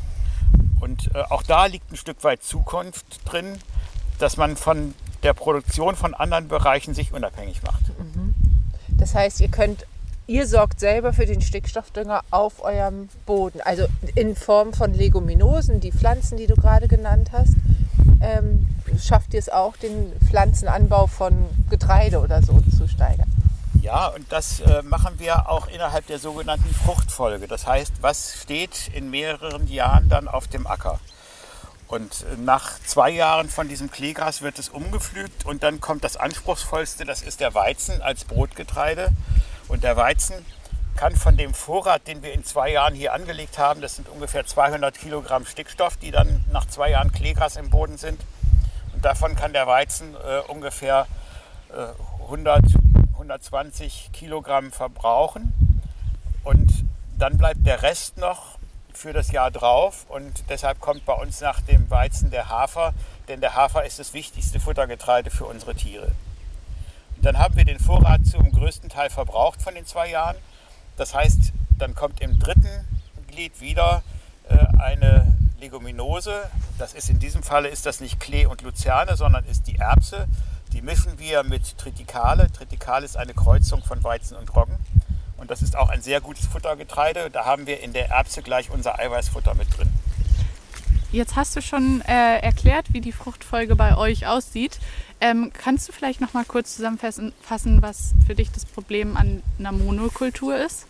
Und äh, auch da liegt ein Stück weit Zukunft drin, dass man von der Produktion von anderen Bereichen sich unabhängig macht. Mhm. Das heißt, ihr könnt, ihr sorgt selber für den Stickstoffdünger auf eurem Boden, also in Form von Leguminosen, die Pflanzen, die du gerade genannt hast. Ähm, schafft ihr es auch, den Pflanzenanbau von Getreide oder so zu steigern? Ja, und das äh, machen wir auch innerhalb der sogenannten Fruchtfolge. Das heißt, was steht in mehreren Jahren dann auf dem Acker? Und nach zwei Jahren von diesem Kleegras wird es umgepflügt und dann kommt das Anspruchsvollste, das ist der Weizen als Brotgetreide. Und der Weizen kann von dem Vorrat, den wir in zwei Jahren hier angelegt haben, das sind ungefähr zweihundert Kilogramm Stickstoff, die dann nach zwei Jahren Kleegras im Boden sind. Und davon kann der Weizen äh, ungefähr äh, hundert, hundertzwanzig Kilogramm verbrauchen. Und dann bleibt der Rest noch für das Jahr drauf und deshalb kommt bei uns nach dem Weizen der Hafer, denn der Hafer ist das wichtigste Futtergetreide für unsere Tiere. Und dann haben wir den Vorrat zum größten Teil verbraucht von den zwei Jahren. Das heißt, dann kommt im dritten Glied wieder äh, eine Leguminose. Das ist in diesem Falle ist das nicht Klee und Luzerne, sondern ist die Erbse. Die mischen wir mit Tritikale. Tritikale ist eine Kreuzung von Weizen und Roggen. Und das ist auch ein sehr gutes Futtergetreide. Da haben wir in der Erbse gleich unser Eiweißfutter mit drin. Jetzt hast du schon äh, erklärt, wie die Fruchtfolge bei euch aussieht. Ähm, kannst du vielleicht noch mal kurz zusammenfassen, was für dich das Problem an einer Monokultur ist?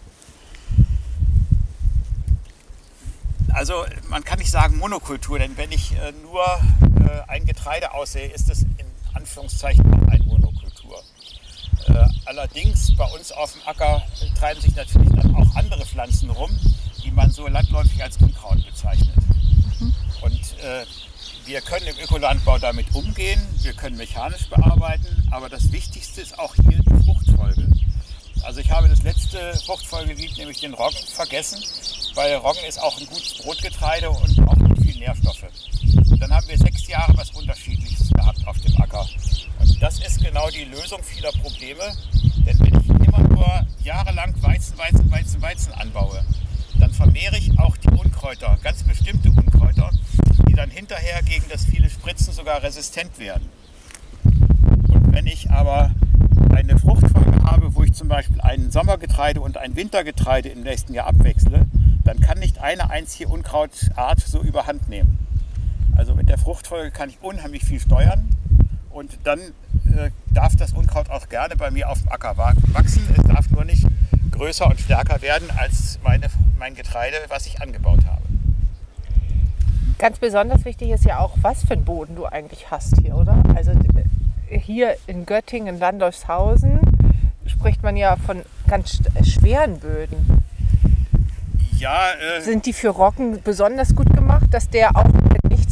Also man kann nicht sagen Monokultur, denn wenn ich äh, nur äh, ein Getreide aussehe, ist es in Anführungszeichen auch eine Monokultur. Äh, allerdings bei uns auf dem Acker treiben sich natürlich dann auch andere Pflanzen rum, die man so landläufig als Unkraut bezeichnet. Mhm. Und äh, wir können im Ökolandbau damit umgehen, wir können mechanisch bearbeiten, aber das Wichtigste ist auch hier die Fruchtfolge. Also ich habe das letzte Fruchtfolgeglied, nämlich den Roggen, vergessen, weil Roggen ist auch ein gutes Brotgetreide und auch mit viel Nährstoffe. Und dann haben wir sechs Jahre was Unterschiedliches gehabt auf dem Acker. Und das ist genau die Lösung vieler Probleme, denn wenn ich immer nur jahrelang Weizen, Weizen, Weizen, Weizen anbaue, dann vermehre ich auch die Unkräuter, ganz bestimmte Unkräuter, die dann hinterher gegen das viele Spritzen sogar resistent werden. Und wenn ich aber eine Fruchtfolge habe, wo ich zum Beispiel ein Sommergetreide und ein Wintergetreide im nächsten Jahr abwechsle, dann kann nicht eine einzige Unkrautart so überhand nehmen. Also mit der Fruchtfolge kann ich unheimlich viel steuern und dann äh, darf das Unkraut auch gerne bei mir auf dem Acker wachsen. Es darf nur nicht größer und stärker werden als meine, mein Getreide, was ich angebaut habe. Ganz besonders wichtig ist ja auch, was für einen Boden du eigentlich hast hier, oder? Also hier in Göttingen, in Landolfshausen, spricht man ja von ganz schweren Böden. Ja, äh, Sind die für Roggen besonders gut gemacht, dass der auch nichts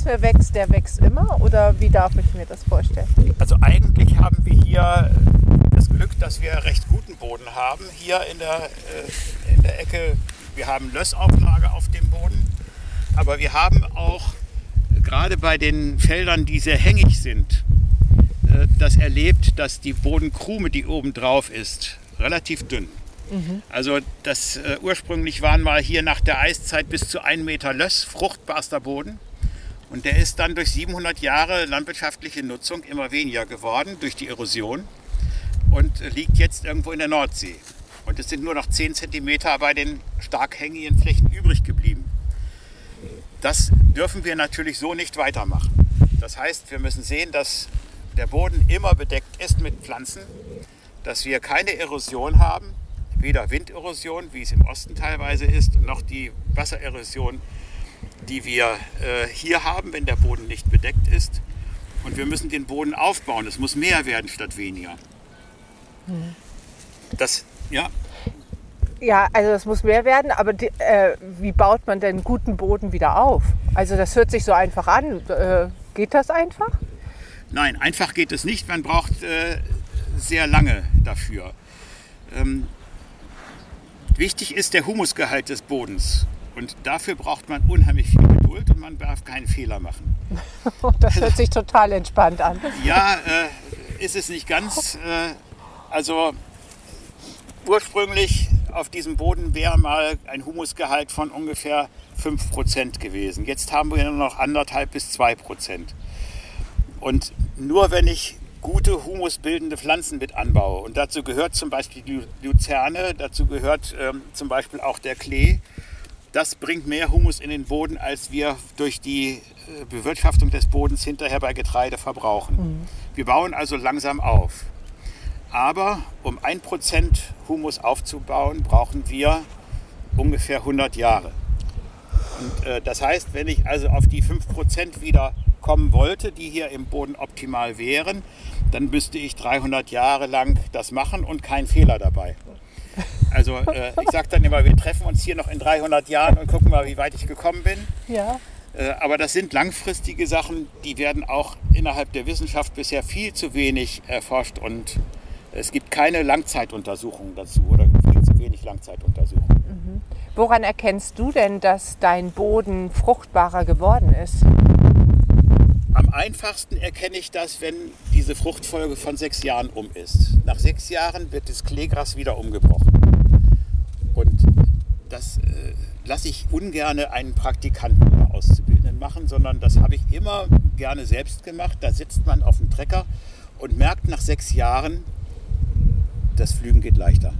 Buche wächst, der wächst immer? Oder wie darf ich mir das vorstellen? Also eigentlich haben wir hier das Glück, dass wir recht guten Boden haben. Hier in der, äh, in der Ecke, wir haben Lössauflage auf dem Boden. Aber wir haben auch gerade bei den Feldern, die sehr hängig sind, äh, das erlebt, dass die Bodenkrume, die oben drauf ist, relativ dünn. Mhm. Also das äh, ursprünglich waren mal hier nach der Eiszeit bis zu ein Meter Löss, fruchtbarster Boden. Und der ist dann durch siebenhundert Jahre landwirtschaftliche Nutzung immer weniger geworden durch die Erosion und äh, liegt jetzt irgendwo in der Nordsee. Und es sind nur noch zehn Zentimeter bei den stark hängigen Flächen übrig geblieben. Das dürfen wir natürlich so nicht weitermachen. Das heißt, wir müssen sehen, dass der Boden immer bedeckt ist mit Pflanzen, dass wir keine Erosion haben, weder Winderosion, wie es im Osten teilweise ist, noch die Wassererosion, die wir äh, hier haben, wenn der Boden nicht bedeckt ist. Und wir müssen den Boden aufbauen. Es muss mehr werden statt weniger. Das, ja. Ja, also das muss mehr werden, aber die, äh, wie baut man denn guten Boden wieder auf? Also das hört sich so einfach an. Äh, geht das einfach? Nein, einfach geht es nicht. Man braucht äh, sehr lange dafür. Ähm, wichtig ist der Humusgehalt des Bodens. Und dafür braucht man unheimlich viel Geduld und man darf keinen Fehler machen. Das hört sich total entspannt an. Ja, äh, ist es nicht ganz. Äh, also ursprünglich auf diesem Boden wäre mal ein Humusgehalt von ungefähr fünf Prozent gewesen. Jetzt haben wir nur noch anderthalb bis zwei Prozent. Und nur wenn ich gute humusbildende Pflanzen mit anbaue, und dazu gehört zum Beispiel die Luzerne, dazu gehört ähm, zum Beispiel auch der Klee, das bringt mehr Humus in den Boden, als wir durch die äh, Bewirtschaftung des Bodens hinterher bei Getreide verbrauchen. Mhm. Wir bauen also langsam auf. Aber um ein Prozent Humus aufzubauen, brauchen wir ungefähr hundert Jahre. Und, äh, das heißt, wenn ich also auf die fünf Prozent wieder kommen wollte, die hier im Boden optimal wären, dann müsste ich dreihundert Jahre lang das machen und kein Fehler dabei. Also äh, ich sage dann immer, wir treffen uns hier noch in dreihundert Jahren und gucken mal, wie weit ich gekommen bin. Ja. Äh, aber das sind langfristige Sachen, die werden auch innerhalb der Wissenschaft bisher viel zu wenig erforscht und es gibt keine Langzeituntersuchungen dazu oder viel zu wenig Langzeituntersuchungen. Mhm. Woran erkennst du denn, dass dein Boden fruchtbarer geworden ist? Am einfachsten erkenne ich das, wenn diese Fruchtfolge von sechs Jahren um ist. Nach sechs Jahren wird das Kleegras wieder umgebrochen. Und das äh, lasse ich ungern einen Praktikanten oder Auszubildenden machen, sondern das habe ich immer gerne selbst gemacht. Da sitzt man auf dem Trecker und merkt nach sechs Jahren, das Pflügen geht leichter.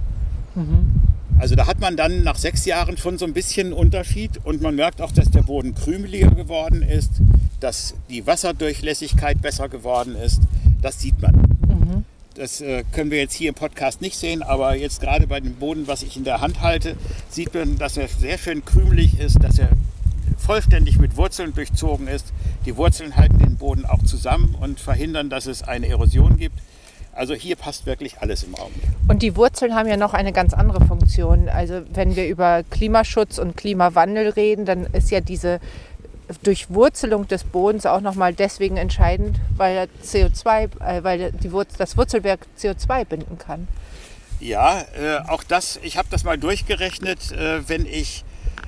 Mhm. Also da hat man dann nach sechs Jahren schon so ein bisschen Unterschied und man merkt auch, dass der Boden krümeliger geworden ist, dass die Wasserdurchlässigkeit besser geworden ist. Das sieht man. Mhm. Das äh, können wir jetzt hier im Podcast nicht sehen, aber jetzt gerade bei dem Boden, was ich in der Hand halte, sieht man, dass er sehr schön krümelig ist, dass er vollständig mit Wurzeln durchzogen ist. Die Wurzeln halten den Boden auch zusammen und verhindern, dass es eine Erosion gibt. Also hier passt wirklich alles im Raum. Und die Wurzeln haben ja noch eine ganz andere Funktion. Also wenn wir über Klimaschutz und Klimawandel reden, dann ist ja diese Durchwurzelung des Bodens auch nochmal deswegen entscheidend, weil C O zwei, äh, weil die Wurz, das Wurzelwerk C O zwei binden kann. Ja, äh, auch das, ich habe das mal durchgerechnet, äh, wenn ich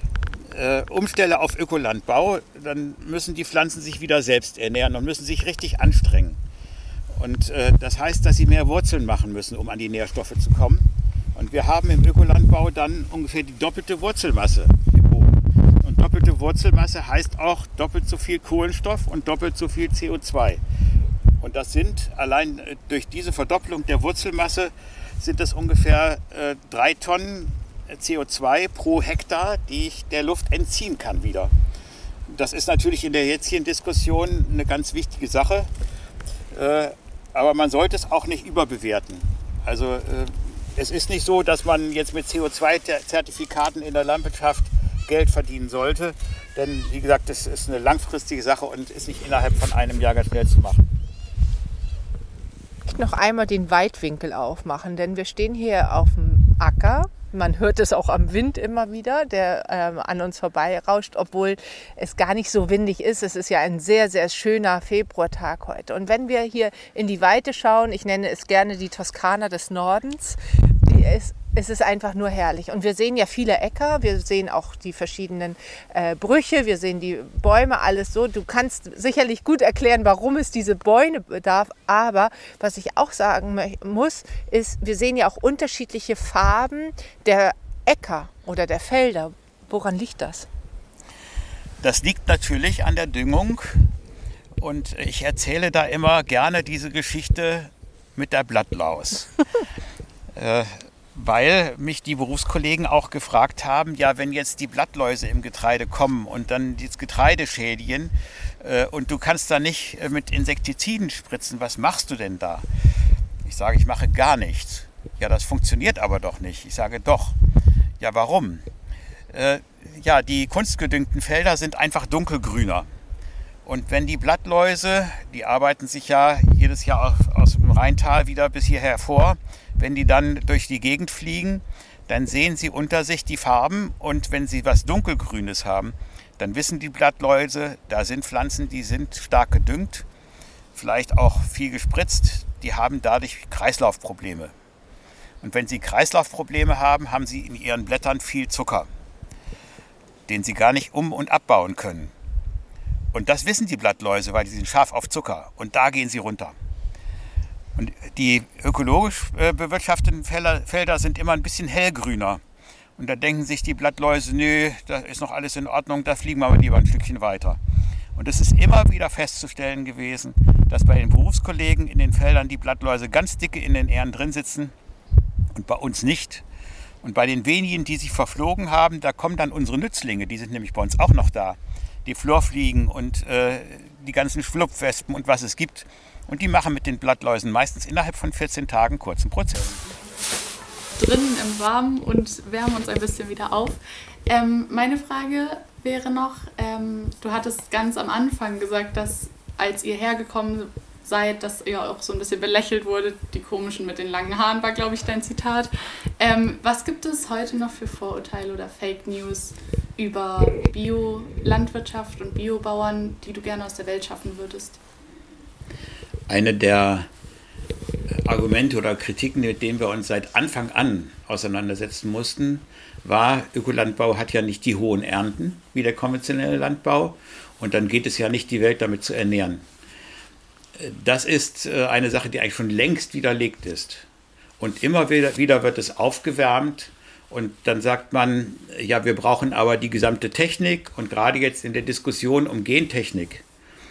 äh, umstelle auf Ökolandbau, dann müssen die Pflanzen sich wieder selbst ernähren und müssen sich richtig anstrengen. Und äh, das heißt, dass sie mehr Wurzeln machen müssen, um an die Nährstoffe zu kommen. Und wir haben im Ökolandbau dann ungefähr die doppelte Wurzelmasse im Boden. Und doppelte Wurzelmasse heißt auch doppelt so viel Kohlenstoff und doppelt so viel C O zwei. Und das sind allein durch diese Verdopplung der Wurzelmasse sind das ungefähr äh, drei Tonnen C O zwei pro Hektar, die ich der Luft entziehen kann wieder. Das ist natürlich in der jetzigen Diskussion eine ganz wichtige Sache. Äh, Aber man sollte es auch nicht überbewerten. Also äh, es ist nicht so, dass man jetzt mit C O zwei Zertifikaten in der Landwirtschaft Geld verdienen sollte. Denn wie gesagt, das ist eine langfristige Sache und ist nicht innerhalb von einem Jahr ganz schnell zu machen. Ich möchte noch einmal den Weitwinkel aufmachen, denn wir stehen hier auf dem Acker Man hört es auch am Wind immer wieder, der ähm, an uns vorbeirauscht, obwohl es gar nicht so windig ist. Es ist ja ein sehr, sehr schöner Februartag heute. Und wenn wir hier in die Weite schauen, ich nenne es gerne die Toskana des Nordens, die ist, es ist einfach nur herrlich. Und wir sehen ja viele Äcker, wir sehen auch die verschiedenen äh, Brüche, wir sehen die Bäume, alles so. Du kannst sicherlich gut erklären, warum es diese Bäume bedarf. Aber was ich auch sagen muss, ist, wir sehen ja auch unterschiedliche Farben der Äcker oder der Felder. Woran liegt das? Das liegt natürlich an der Düngung. Und ich erzähle da immer gerne diese Geschichte mit der Blattlaus. äh, Weil mich die Berufskollegen auch gefragt haben, ja, wenn jetzt die Blattläuse im Getreide kommen und dann das Getreide schädigen äh, und du kannst da nicht äh, mit Insektiziden spritzen, was machst du denn da? Ich sage, ich mache gar nichts. Ja, das funktioniert aber doch nicht. Ich sage, doch. Ja, warum? Äh, ja, die kunstgedüngten Felder sind einfach dunkelgrüner. Und wenn die Blattläuse, die arbeiten sich ja jedes Jahr aus dem Rheintal wieder bis hierher vor, wenn die dann durch die Gegend fliegen, dann sehen sie unter sich die Farben und wenn sie was Dunkelgrünes haben, dann wissen die Blattläuse, da sind Pflanzen, die sind stark gedüngt, vielleicht auch viel gespritzt, die haben dadurch Kreislaufprobleme. Und wenn sie Kreislaufprobleme haben, haben sie in ihren Blättern viel Zucker, den sie gar nicht um- und abbauen können. Und das wissen die Blattläuse, weil die sind scharf auf Zucker und da gehen sie runter. Und die ökologisch bewirtschafteten Felder sind immer ein bisschen hellgrüner. Und da denken sich die Blattläuse, nö, da ist noch alles in Ordnung, da fliegen wir aber lieber ein Stückchen weiter. Und es ist immer wieder festzustellen gewesen, dass bei den Berufskollegen in den Feldern die Blattläuse ganz dicke in den Ähren drin sitzen und bei uns nicht. Und bei den wenigen, die sich verflogen haben, da kommen dann unsere Nützlinge, die sind nämlich bei uns auch noch da. Die Florfliegen und äh, die ganzen Schlupfwespen und was es gibt. Und die machen mit den Blattläusen meistens innerhalb von vierzehn Tagen kurzen Prozess. Drinnen im Warmen und wärmen uns ein bisschen wieder auf. Ähm, meine Frage wäre noch, ähm, du hattest ganz am Anfang gesagt, dass als ihr hergekommen seid, dass ihr auch so ein bisschen belächelt wurde. Die komischen mit den langen Haaren war, glaube ich, dein Zitat. Ähm, was gibt es heute noch für Vorurteile oder Fake News über Biolandwirtschaft und Biobauern, die du gerne aus der Welt schaffen würdest? Eine der Argumente oder Kritiken, mit denen wir uns seit Anfang an auseinandersetzen mussten, war, Ökolandbau hat ja nicht die hohen Ernten wie der konventionelle Landbau und dann geht es ja nicht, die Welt damit zu ernähren. Das ist eine Sache, die eigentlich schon längst widerlegt ist. Und immer wieder, wieder wird es aufgewärmt und dann sagt man, ja, wir brauchen aber die gesamte Technik und gerade jetzt in der Diskussion um Gentechnik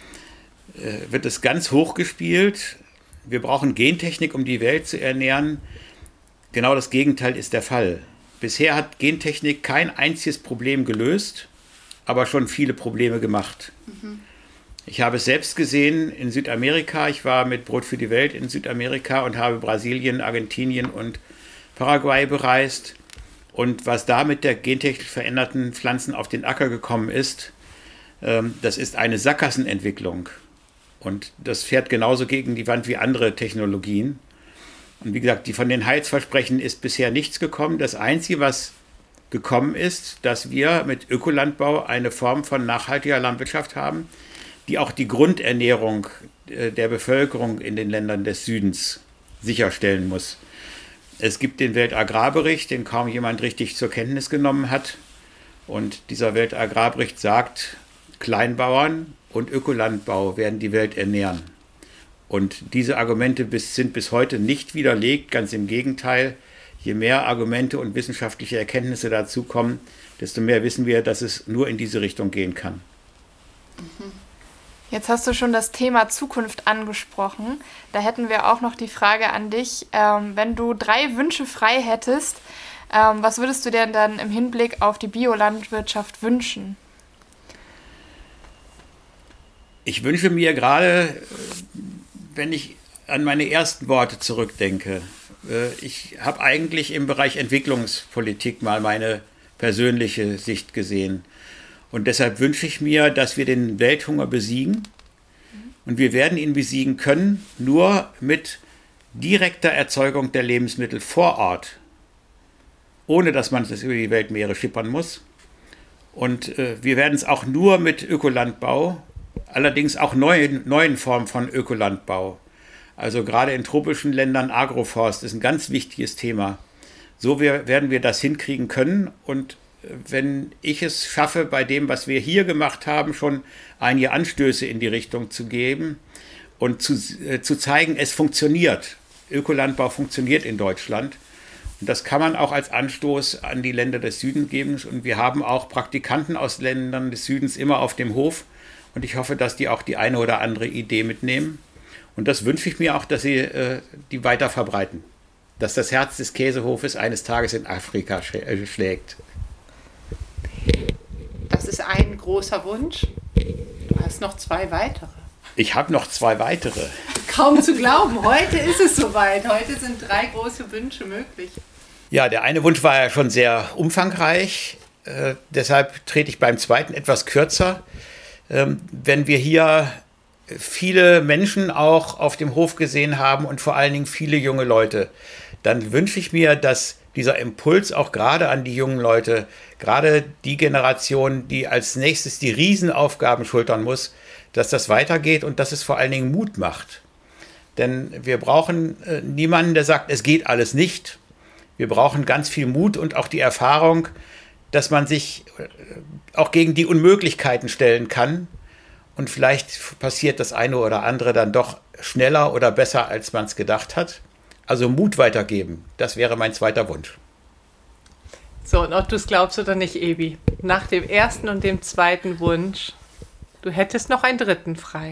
wird es ganz hoch gespielt. Wir brauchen Gentechnik, um die Welt zu ernähren. Genau das Gegenteil ist der Fall. Bisher hat Gentechnik kein einziges Problem gelöst, aber schon viele Probleme gemacht. Mhm. Ich habe es selbst gesehen in Südamerika. Ich war mit Brot für die Welt in Südamerika und habe Brasilien, Argentinien und Paraguay bereist. Und was da mit der gentechnisch veränderten Pflanzen auf den Acker gekommen ist, das ist eine Sackgassenentwicklung. Und das fährt genauso gegen die Wand wie andere Technologien. Und wie gesagt, die von den Heilsversprechen ist bisher nichts gekommen. Das Einzige, was gekommen ist, dass wir mit Ökolandbau eine Form von nachhaltiger Landwirtschaft haben, die auch die Grundernährung der Bevölkerung in den Ländern des Südens sicherstellen muss. Es gibt den Weltagrarbericht, den kaum jemand richtig zur Kenntnis genommen hat. Und dieser Weltagrarbericht sagt, Kleinbauern und Ökolandbau werden die Welt ernähren. Und diese Argumente bis, sind bis heute nicht widerlegt, ganz im Gegenteil. Je mehr Argumente und wissenschaftliche Erkenntnisse dazukommen, desto mehr wissen wir, dass es nur in diese Richtung gehen kann. Jetzt hast du schon das Thema Zukunft angesprochen. Da hätten wir auch noch die Frage an dich. Ähm, wenn du drei Wünsche frei hättest, ähm, was würdest du dir dann im Hinblick auf die Biolandwirtschaft wünschen? Ich wünsche mir gerade, wenn ich an meine ersten Worte zurückdenke, ich habe eigentlich im Bereich Entwicklungspolitik mal meine persönliche Sicht gesehen. Und deshalb wünsche ich mir, dass wir den Welthunger besiegen. Und wir werden ihn besiegen können, nur mit direkter Erzeugung der Lebensmittel vor Ort. ohne dass man es über die Weltmeere schippern muss. Und äh, wir werden es auch nur mit Ökolandbau, allerdings auch neuen, neuen Formen von Ökolandbau. Also gerade in tropischen Ländern Agroforst ist ein ganz wichtiges Thema. So wir, werden wir das hinkriegen können. Und wenn ich es schaffe, bei dem, was wir hier gemacht haben, schon einige Anstöße in die Richtung zu geben und zu, äh, zu zeigen, es funktioniert. Ökolandbau funktioniert in Deutschland. Und das kann man auch als Anstoß an die Länder des Südens geben. Und wir haben auch Praktikanten aus Ländern des Südens immer auf dem Hof. Und ich hoffe, dass die auch die eine oder andere Idee mitnehmen. Und das wünsche ich mir auch, dass sie äh, die weiter verbreiten. Dass das Herz des Käsehofes eines Tages in Afrika schlägt. Das ist ein großer Wunsch. Du hast noch zwei weitere. Ich habe noch zwei weitere. Kaum zu glauben, heute ist es soweit. Heute sind drei große Wünsche möglich. Ja, der eine Wunsch war ja schon sehr umfangreich. Äh, deshalb trete ich beim zweiten etwas kürzer. Ähm, wenn wir hier viele Menschen auch auf dem Hof gesehen haben und vor allen Dingen viele junge Leute, dann wünsche ich mir, dass dieser Impuls auch gerade an die jungen Leute, gerade die Generation, die als nächstes die Riesenaufgaben schultern muss, dass das weitergeht und dass es vor allen Dingen Mut macht. Denn wir brauchen äh, niemanden, der sagt, es geht alles nicht. Wir brauchen ganz viel Mut und auch die Erfahrung, dass man sich äh, auch gegen die Unmöglichkeiten stellen kann. Und vielleicht passiert das eine oder andere dann doch schneller oder besser, als man es gedacht hat. Also Mut weitergeben, das wäre mein zweiter Wunsch. So, und ob du es glaubst oder nicht, Ebi, nach dem ersten und dem zweiten Wunsch, du hättest noch einen dritten frei.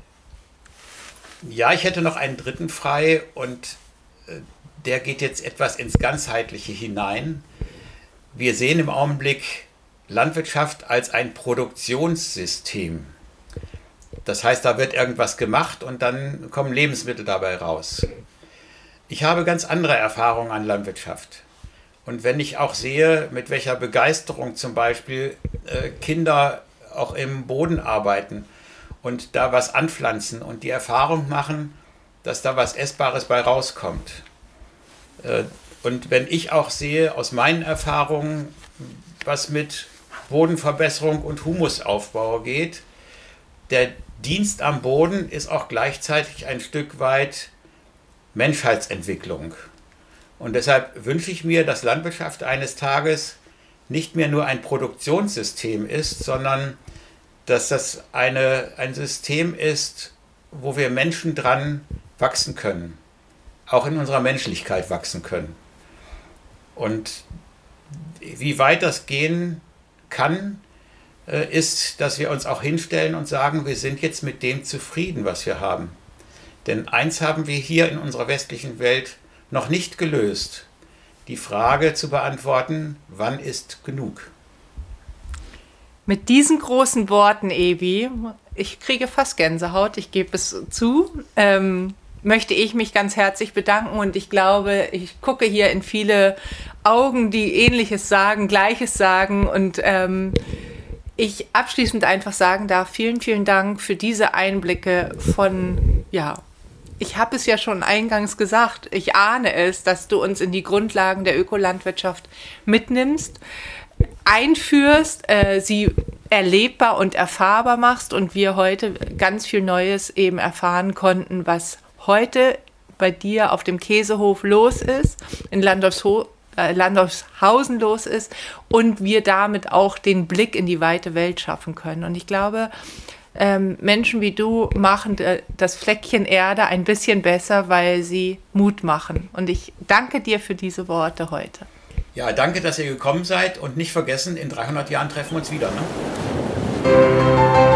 Ja, ich hätte noch einen dritten frei und äh, der geht jetzt etwas ins Ganzheitliche hinein. Wir sehen im Augenblick Landwirtschaft als ein Produktionssystem. Das heißt, da wird irgendwas gemacht und dann kommen Lebensmittel dabei raus. Ich habe ganz andere Erfahrungen an Landwirtschaft. Und wenn ich auch sehe, mit welcher Begeisterung zum Beispiel äh, Kinder auch im Boden arbeiten und da was anpflanzen und die Erfahrung machen, dass da was Essbares bei rauskommt. Äh, und wenn ich auch sehe aus meinen Erfahrungen, was mit Bodenverbesserung und Humusaufbau geht, der Dienst am Boden ist auch gleichzeitig ein Stück weit Menschheitsentwicklung. Und deshalb wünsche ich mir, dass Landwirtschaft eines Tages nicht mehr nur ein Produktionssystem ist, sondern dass das eine, ein System ist, wo wir Menschen dran wachsen können, auch in unserer Menschlichkeit wachsen können. Und wie weit das gehen kann, ist, dass wir uns auch hinstellen und sagen, wir sind jetzt mit dem zufrieden, was wir haben. Denn eins haben wir hier in unserer westlichen Welt noch nicht gelöst, die Frage zu beantworten, wann ist genug? Mit diesen großen Worten, Ebi, ich kriege fast Gänsehaut, ich gebe es zu, ähm, möchte ich mich ganz herzlich bedanken und ich glaube, ich gucke hier in viele Augen, die Ähnliches sagen, Gleiches sagen und ähm, ich abschließend einfach sagen darf, vielen, vielen Dank für diese Einblicke von, ja, ich habe es ja schon eingangs gesagt, ich ahne es, dass du uns in die Grundlagen der Ökolandwirtschaft mitnimmst, einführst, äh, sie erlebbar und erfahrbar machst und wir heute ganz viel Neues eben erfahren konnten, was heute bei dir auf dem Käsehof los ist, in Landolfsho- äh, Landolfshausen los ist und wir damit auch den Blick in die weite Welt schaffen können. Und ich glaube, ähm, Menschen wie du machen äh, das Fleckchen Erde ein bisschen besser, weil sie Mut machen. Und ich danke dir für diese Worte heute. Ja, danke, dass ihr gekommen seid und nicht vergessen, in dreihundert Jahren treffen wir uns wieder. Ne?